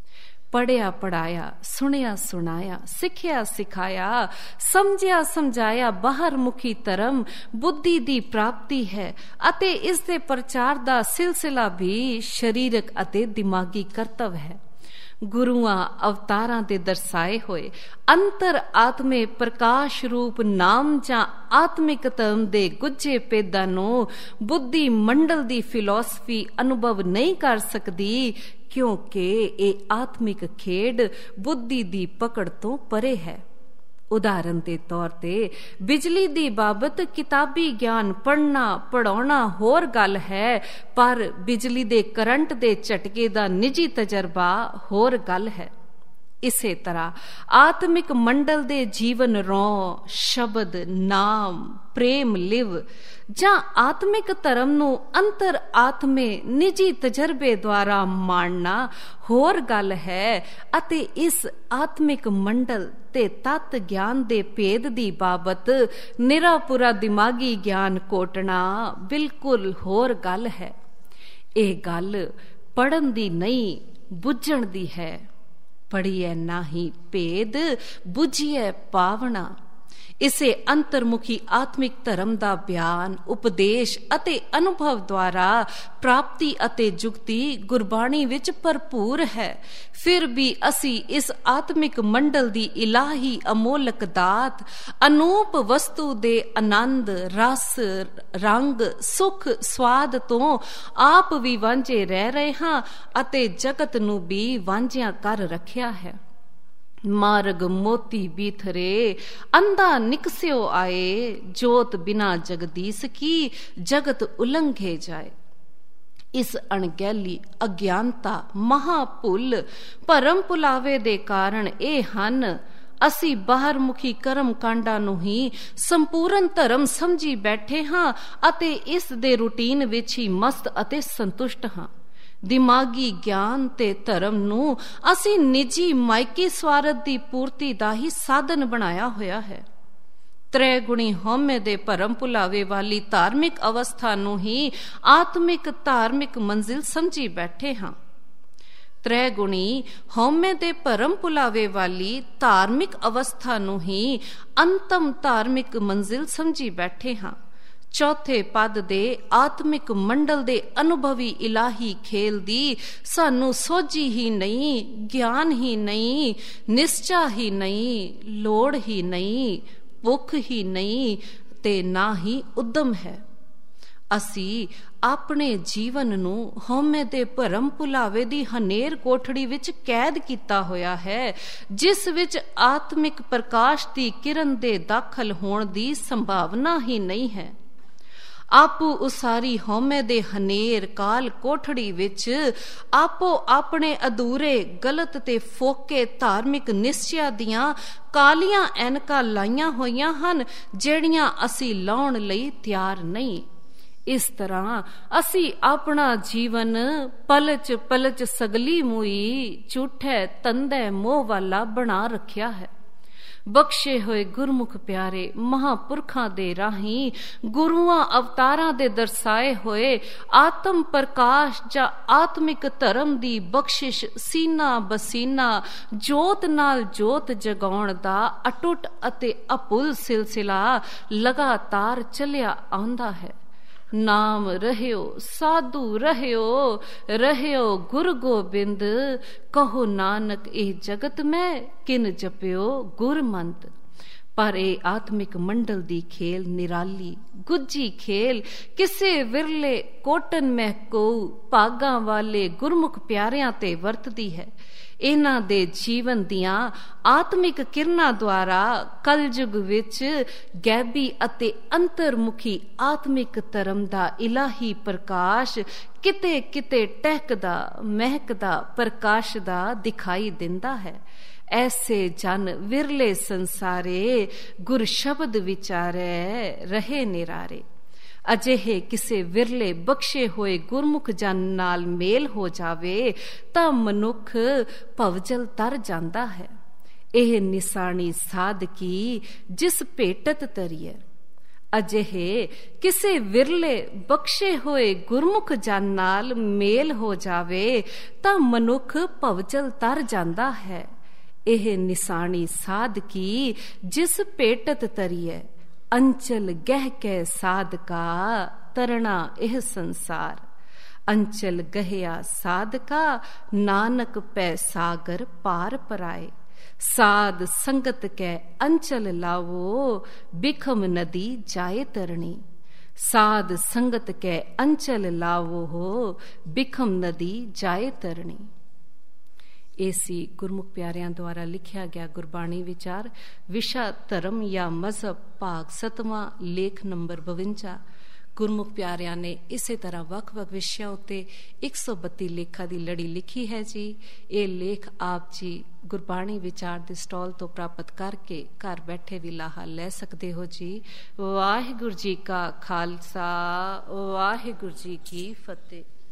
ਪੜਿਆ ਪੜਾਇਆ, ਸੁਣਿਆ ਸੁਣਾਇਆ, ਸਿੱਖਿਆ ਸਿਖਾਇਆ, ਸਮਝਿਆ ਸਮਝਾਇਆ ਬਾਹਰ ਮੁਖੀ ਧਰਮ ਬੁੱਧੀ ਦੀ ਪ੍ਰਾਪਤੀ ਹੈ ਅਤੇ ਇਸ ਦੇ ਪ੍ਰਚਾਰ ਦਾ ਸਿਲਸਿਲਾ ਵੀ ਸਰੀਰਕ ਅਤੇ ਦਿਮਾਗੀ ਕਰਤਵ ਹੈ। ਗੁਰੂਆਂ ਅਵਤਾਰਾਂ ਦੇ ਦਰਸਾਏ ਹੋਏ ਅੰਤਰ ਆਤਮੇ ਪ੍ਰਕਾਸ਼ ਰੂਪ ਨਾਮ ਜਾਂ ਆਤਮਿਕ ਧਰਮ ਦੇ ਗੁੱਝੇ ਭੇਦਾਂ ਨੂੰ ਬੁੱਧੀ ਮੰਡਲ ਦੀ ਫਿਲਾਸਫੀ ਅਨੁਭਵ ਨਹੀਂ ਕਰ ਸਕਦੀ, ਕਿਉਂਕਿ ਇਹ ਆਤਮਿਕ ਖੇਡ ਬੁੱਧੀ ਦੀ ਪਕੜ ਤੋਂ ਪਰੇ ਹੈ। ਉਦਾਹਰਨ ਦੇ ਤੌਰ ਤੇ ਬਿਜਲੀ ਦੀ ਬਾਬਤ ਕਿਤਾਬੀ ਗਿਆਨ ਪੜ੍ਹਨਾ ਪੜਾਉਣਾ ਹੋਰ ਗੱਲ ਹੈ, ਪਰ ਬਿਜਲੀ ਦੇ ਕਰੰਟ ਦੇ ਝਟਕੇ ਦਾ ਨਿੱਜੀ ਤਜਰਬਾ ਹੋਰ ਗੱਲ ਹੈ। ਇਸੇ ਤਰ੍ਹਾਂ ਆਤਮਿਕ ਮੰਡਲ ਦੇ ਜੀਵਨ ਰੌ, ਸ਼ਬਦ, ਨਾਮ, ਪ੍ਰੇਮ ਲਿਵ ਜਾਂ ਆਤਮਿਕ ਧਰਮ ਨੂੰ ਅੰਤਰ ਆਤਮੇ ਨਿੱਜੀ ਤਜਰਬੇ ਦੁਆਰਾ ਮਾਣਨਾ ਹੋਰ ਗੱਲ ਹੈ ਅਤੇ ਇਸ ਆਤਮਿਕ ਮੰਡਲ ਤੇ ਤਤ ਗਿਆਨ ਦੇ ਭੇਦ ਦੀ ਬਾਬਤ ਨਿਰਾਪੁਰਾ ਦਿਮਾਗੀ ਗਿਆਨ ਕੋਟਣਾ ਬਿਲਕੁਲ ਹੋਰ ਗੱਲ ਹੈ। ਇਹ ਗੱਲ ਪੜਨ ਦੀ ਨਹੀਂ, ਬੁੱਝਣ ਦੀ ਹੈ। ਪੜੀਐ ਨਾਹੀ ਭੇਦ, ਬੁਝੀਐ ਪਾਵਣਾ। ਇਸੇ ਅੰਤਰਮੁਖੀ ਆਤਮਿਕ ਧਰਮ ਦਾ ਬਿਆਨ, ਉਪਦੇਸ਼ ਅਤੇ ਅਨੁਭਵ ਦੁਆਰਾ ਪ੍ਰਾਪਤੀ ਅਤੇ ਜੁਗਤੀ ਗੁਰਬਾਣੀ ਵਿੱਚ ਭਰਪੂਰ ਹੈ। ਫਿਰ ਵੀ ਅਸੀਂ ਇਸ ਆਤਮਿਕ ਮੰਡਲ ਦੀ ਇਲਾਹੀ ਅਮੋਲਕ ਦਾਤ, ਅਨੂਪ ਵਸਤੂ ਦੇ ਆਨੰਦ, ਰਸ, ਰੰਗ, ਸੁਖ, ਸਵਾਦ ਤੋਂ ਆਪ ਵੀ ਵਾਂਝੇ ਰਹਿ ਰਹੇ ਹਾਂ ਅਤੇ ਜਗਤ ਨੂੰ ਵੀ ਵਾਂਝਿਆਂ ਕਰ ਰੱਖਿਆ ਹੈ। ਮਾਰਗ ਮੋਤੀ ਬੀਥਰੇ, ਅੰਧਾ ਨਿਕਸਿਓ ਆਏ, ਜੋਤ ਬਿਨਾ ਜਗਦੀਸ਼ ਕੀ, ਜਗਤ ਉਲੰਘੇ ਜਾਏ। ਇਸ ਅਣਗਹਿਲੀ, ਅਗਿਆਨਤਾ, ਮਹਾਭੁੱਲ, ਭਰਮ ਭੁਲਾਵੇ ਦੇ ਕਾਰਨ ਇਹ ਹਨ। ਅਸੀਂ ਬਾਹਰ ਮੁਖੀ ਕਰਮ ਕਾਂਡਾਂ ਨੂੰ ਹੀ ਸੰਪੂਰਨ ਧਰਮ ਸਮਝੀ ਬੈਠੇ ਹਾਂ ਅਤੇ ਇਸ ਦੇ ਰੂਟੀਨ ਵਿੱਚ ਹੀ ਮਸਤ ਅਤੇ ਸੰਤੁਸ਼ਟ ਹਾਂ। ਦਿਮਾਗੀ ਗਿਆਨ ਤੇ ਧਰਮ ਨੂੰ ਅਸੀਂ ਨਿੱਜੀ ਮਾਇਕੀ ਸਵਾਰਥ ਦੀ ਪੂਰਤੀ ਦਾ ਹੀ ਸਾਧਨ ਬਣਾਇਆ ਹੋਇਆ ਹੈ। ਤ੍ਰੈ ਗੁਣੀ ਹਉਮੈ ਦੇ ਭਰਮ ਭੁਲਾਵੇ ਵਾਲੀ ਧਾਰਮਿਕ ਅਵਸਥਾ ਨੂੰ ਹੀ ਆਤਮਿਕ ਧਾਰਮਿਕ ਮੰਜ਼ਿਲ ਸਮਝੀ ਬੈਠੇ ਹਾਂ। ਤ੍ਰੈ ਗੁਣੀ ਹਉਮੈ ਦੇ ਭਰਮ ਭੁਲਾਵੇ ਵਾਲੀ ਧਾਰਮਿਕ ਅਵਸਥਾ ਨੂੰ ਹੀ ਅੰਤਮ ਧਾਰਮਿਕ ਮੰਜ਼ਿਲ ਸਮਝੀ ਬੈਠੇ ਹਾਂ। ਚੌਥੇ ਪਦ ਦੇ ਆਤਮਿਕ ਮੰਡਲ ਦੇ ਅਨੁਭਵੀ ਇਲਾਹੀ ਖੇਲ ਦੀ ਸਾਨੂੰ ਸੋਝੀ ਹੀ ਨਹੀਂ, ਗਿਆਨ ਹੀ ਨਹੀਂ, ਨਿਸ਼ਚਾ ਹੀ ਨਹੀਂ, ਲੋੜ ਹੀ ਨਹੀਂ, ਭੁੱਖ ਹੀ ਨਹੀਂ ਤੇ ਨਾ ਹੀ ਉਦਮ ਹੈ। ਅਸੀਂ ਆਪਣੇ ਜੀਵਨ ਨੂੰ ਹਉਮੈ ਦੇ ਭਰਮ ਭੁਲਾਵੇ ਦੀ ਹਨੇਰ ਕੋਠੜੀ ਵਿੱਚ ਕੈਦ ਕੀਤਾ ਹੋਇਆ ਹੈ, ਜਿਸ ਵਿੱਚ ਆਤਮਿਕ ਪ੍ਰਕਾਸ਼ ਦੀ ਕਿਰਨ ਦੇ ਦਾਖਲ ਹੋਣ ਦੀ ਸੰਭਾਵਨਾ ਹੀ ਨਹੀਂ ਹੈ। ਆਪੋ ਉਸਾਰੀ ਹਉਮੈ ਦੇ ਹਨੇਰ ਕਾਲ ਕੋਠੜੀ ਵਿੱਚ ਆਪੋ ਆਪਣੇ ਅਧੂਰੇ, ਗਲਤ ਤੇ ਫੋਕੇ ਧਾਰਮਿਕ ਨਿਸ਼ਚਿਆਂ ਦੀਆਂ ਕਾਲੀਆਂ ਐਨਕਾਂ ਲਾਈਆਂ ਹੋਈਆਂ ਹਨ, ਜਿਹੜੀਆਂ ਅਸੀਂ ਲਾਉਣ ਲਈ ਤਿਆਰ ਨਹੀਂ। ਇਸ ਤਰ੍ਹਾਂ ਅਸੀਂ ਆਪਣਾ ਜੀਵਨ ਪਲਚ ਪਲਚ ਸਗਲੀ ਮੂਈ ਝੂਠੇ ਤੰਦੇ ਮੋਹ ਵਾਲਾ ਬਣਾ ਰੱਖਿਆ ਹੈ। ਬਖਸ਼ੇ ਹੋਏ ਗੁਰਮੁਖ ਪਿਆਰੇ ਮਹਾਂਪੁਰਖਾਂ ਦੇ ਰਾਹੀਂ ਗੁਰੂਆਂ ਅਵਤਾਰਾਂ ਦੇ ਦਰਸਾਏ ਹੋਏ ਆਤਮ ਪ੍ਰਕਾਸ਼ ਜਾਂ ਆਤਮਿਕ ਧਰਮ ਦੀ ਬਖਸ਼ਿਸ਼ ਸੀਨਾ ਬਸੀਨਾ ਜੋਤ ਨਾਲ ਜੋਤ ਜਗਾਉਣ ਦਾ ਅਟੁੱਟ ਅਤੇ ਅਭੁੱਲ ਸਿਲਸਿਲਾ ਲਗਾਤਾਰ ਚੱਲਿਆ ਆਉਂਦਾ ਹੈ। ਨਾਮ ਰਹਿਓ ਸਾਧੂ ਰਹਿਓ, ਰਹਿਓ ਗੁਰ ਗੋਬਿੰਦ, ਕਹੋ ਨਾਨਕ ਇਹ ਜਗਤ ਮੈਂ ਕਿਨ ਜਪਿਓ ਗੁਰਮੰਤ। ਪਰ ਇਹ ਆਤਮਿਕ ਮੰਡਲ ਦੀ ਖੇਲ ਨਿਰਾਲੀ ਗੁੱਜੀ ਖੇਲ ਕਿਸੇ ਵਿਰਲੇ ਕੋਟਨ ਮਹਿਕੋ ਭਾਗਾਂ ਵਾਲੇ ਗੁਰਮੁਖ ਪਿਆਰਿਆਂ ਤੇ ਵਰਤਦੀ ਹੈ। ਇਹਨਾਂ ਦੇ ਜੀਵਨ ਦੀਆਂ ਆਤਮਿਕ ਕਿਰਨਾਂ ਦੁਆਰਾ ਕਲਯੁਗ ਵਿੱਚ ਗੈਬੀ ਅਤੇ ਅੰਤਰਮੁਖੀ ਆਤਮਿਕ ਧਰਮ ਦਾ ਇਲਾਹੀ ਪ੍ਰਕਾਸ਼ ਕਿਤੇ ਕਿਤੇ ਟਹਿਕਦਾ ਮਹਿਕਦਾ ਪ੍ਰਕਾਸ਼ਦਾ ਦਿਖਾਈ ਦਿੰਦਾ ਹੈ। ਐਸੇ ਜਨ ਵਿਰਲੇ ਸੰਸਾਰੇ ਗੁਰ ਸ਼ਬਦ ਵਿਚਾਰੇ ਰਹੇ ਨਿਰਾਰੇ। ਅਜਿਹੇ ਕਿਸੇ ਵਿਰਲੇ ਬਖਸ਼ੇ ਹੋਏ ਗੁਰਮੁਖ ਜਨ ਨਾਲ ਮੇਲ ਹੋ ਜਾਵੇ ਤਾਂ ਮਨੁੱਖ ਭਵਜਲ ਤਰ ਜਾਂਦਾ ਹੈ। ਇਹ ਨਿਸ਼ਾਨੀ ਸਾਧਕੀ ਜਿਸ ਭੇਟਤ ਤਰੀਏ। ਅਜਿਹੇ ਕਿਸੇ ਵਿਰਲੇ ਬਖਸ਼ੇ ਹੋਏ ਗੁਰਮੁਖ ਜਨ ਨਾਲ ਮੇਲ ਹੋ ਜਾਵੇ ਤਾਂ ਮਨੁੱਖ ਭਵਜਲ ਤਰ ਜਾਂਦਾ ਹੈ। ਇਹ ਨਿਸ਼ਾਨੀ ਸਾਧਕੀ ਜਿਸ ਭੇਟਤ ਤਰੀਐ, ਅੰਚਲ ਗਹਿ ਕੇ ਸਾਧਕਾ ਤਰਣਾ ਇਹ ਸੰਸਾਰ। ਅੰਚਲ ਗਹਿਆ ਸਾਧਕਾ ਨਾਨਕ ਪੈ ਸਾਗਰ ਪਾਰ ਪਰਾਏ। ਸਾਧ ਸੰਗਤ ਕੈ ਅੰਚਲ ਲਾਵੋ ਬਿਖਮ ਨਦੀ ਜਾਏ ਤਰਣੀ। ਸਾਧ ਸੰਗਤ ਕੈ ਅੰਚਲ ਲਾਵੋ ਹੋ ਬਿਖਮ ਨਦੀ ਜਾਏ ਤਰਣੀ। ਇਹ ਸੀ ਗੁਰਮੁਖ ਪਿਆਰਿਆਂ ਦੁਆਰਾ ਲਿਖਿਆ ਗਿਆ ਗੁਰਬਾਣੀ ਵਿਚਾਰ, ਵਿਸ਼ਾ ਧਰਮ ਜਾਂ ਮਜ਼ਹਬ, ਭਾਗ ਸਤਵਾਂ, ਲੇਖ ਨੰਬਰ ਬਵੰਜਾ। ਗੁਰਮੁਖ ਪਿਆਰਿਆਂ ਨੇ ਇਸੇ ਤਰ੍ਹਾਂ ਵੱਖ-ਵੱਖ ਵਿਸ਼ਿਆਂ ਉੱਤੇ ਇੱਕ ਸੌ ਬੱਤੀ ਲੇਖਾਂ ਦੀ ਲੜੀ ਲਿਖੀ ਹੈ ਜੀ। ਇਹ ਲੇਖ ਆਪ ਜੀ ਗੁਰਬਾਣੀ ਵਿਚਾਰ ਦੇ ਸਟਾਲ ਤੋਂ ਪ੍ਰਾਪਤ ਕਰਕੇ ਘਰ ਬੈਠੇ ਵੀ ਲਾਹਾ ਲੈ ਸਕਦੇ ਹੋ ਜੀ। ਵਾਹਿਗੁਰੂ ਜੀ ਕਾ ਖਾਲਸਾ, ਵਾਹਿਗੁਰੂ ਜੀ ਕੀ ਫਤਿਹ।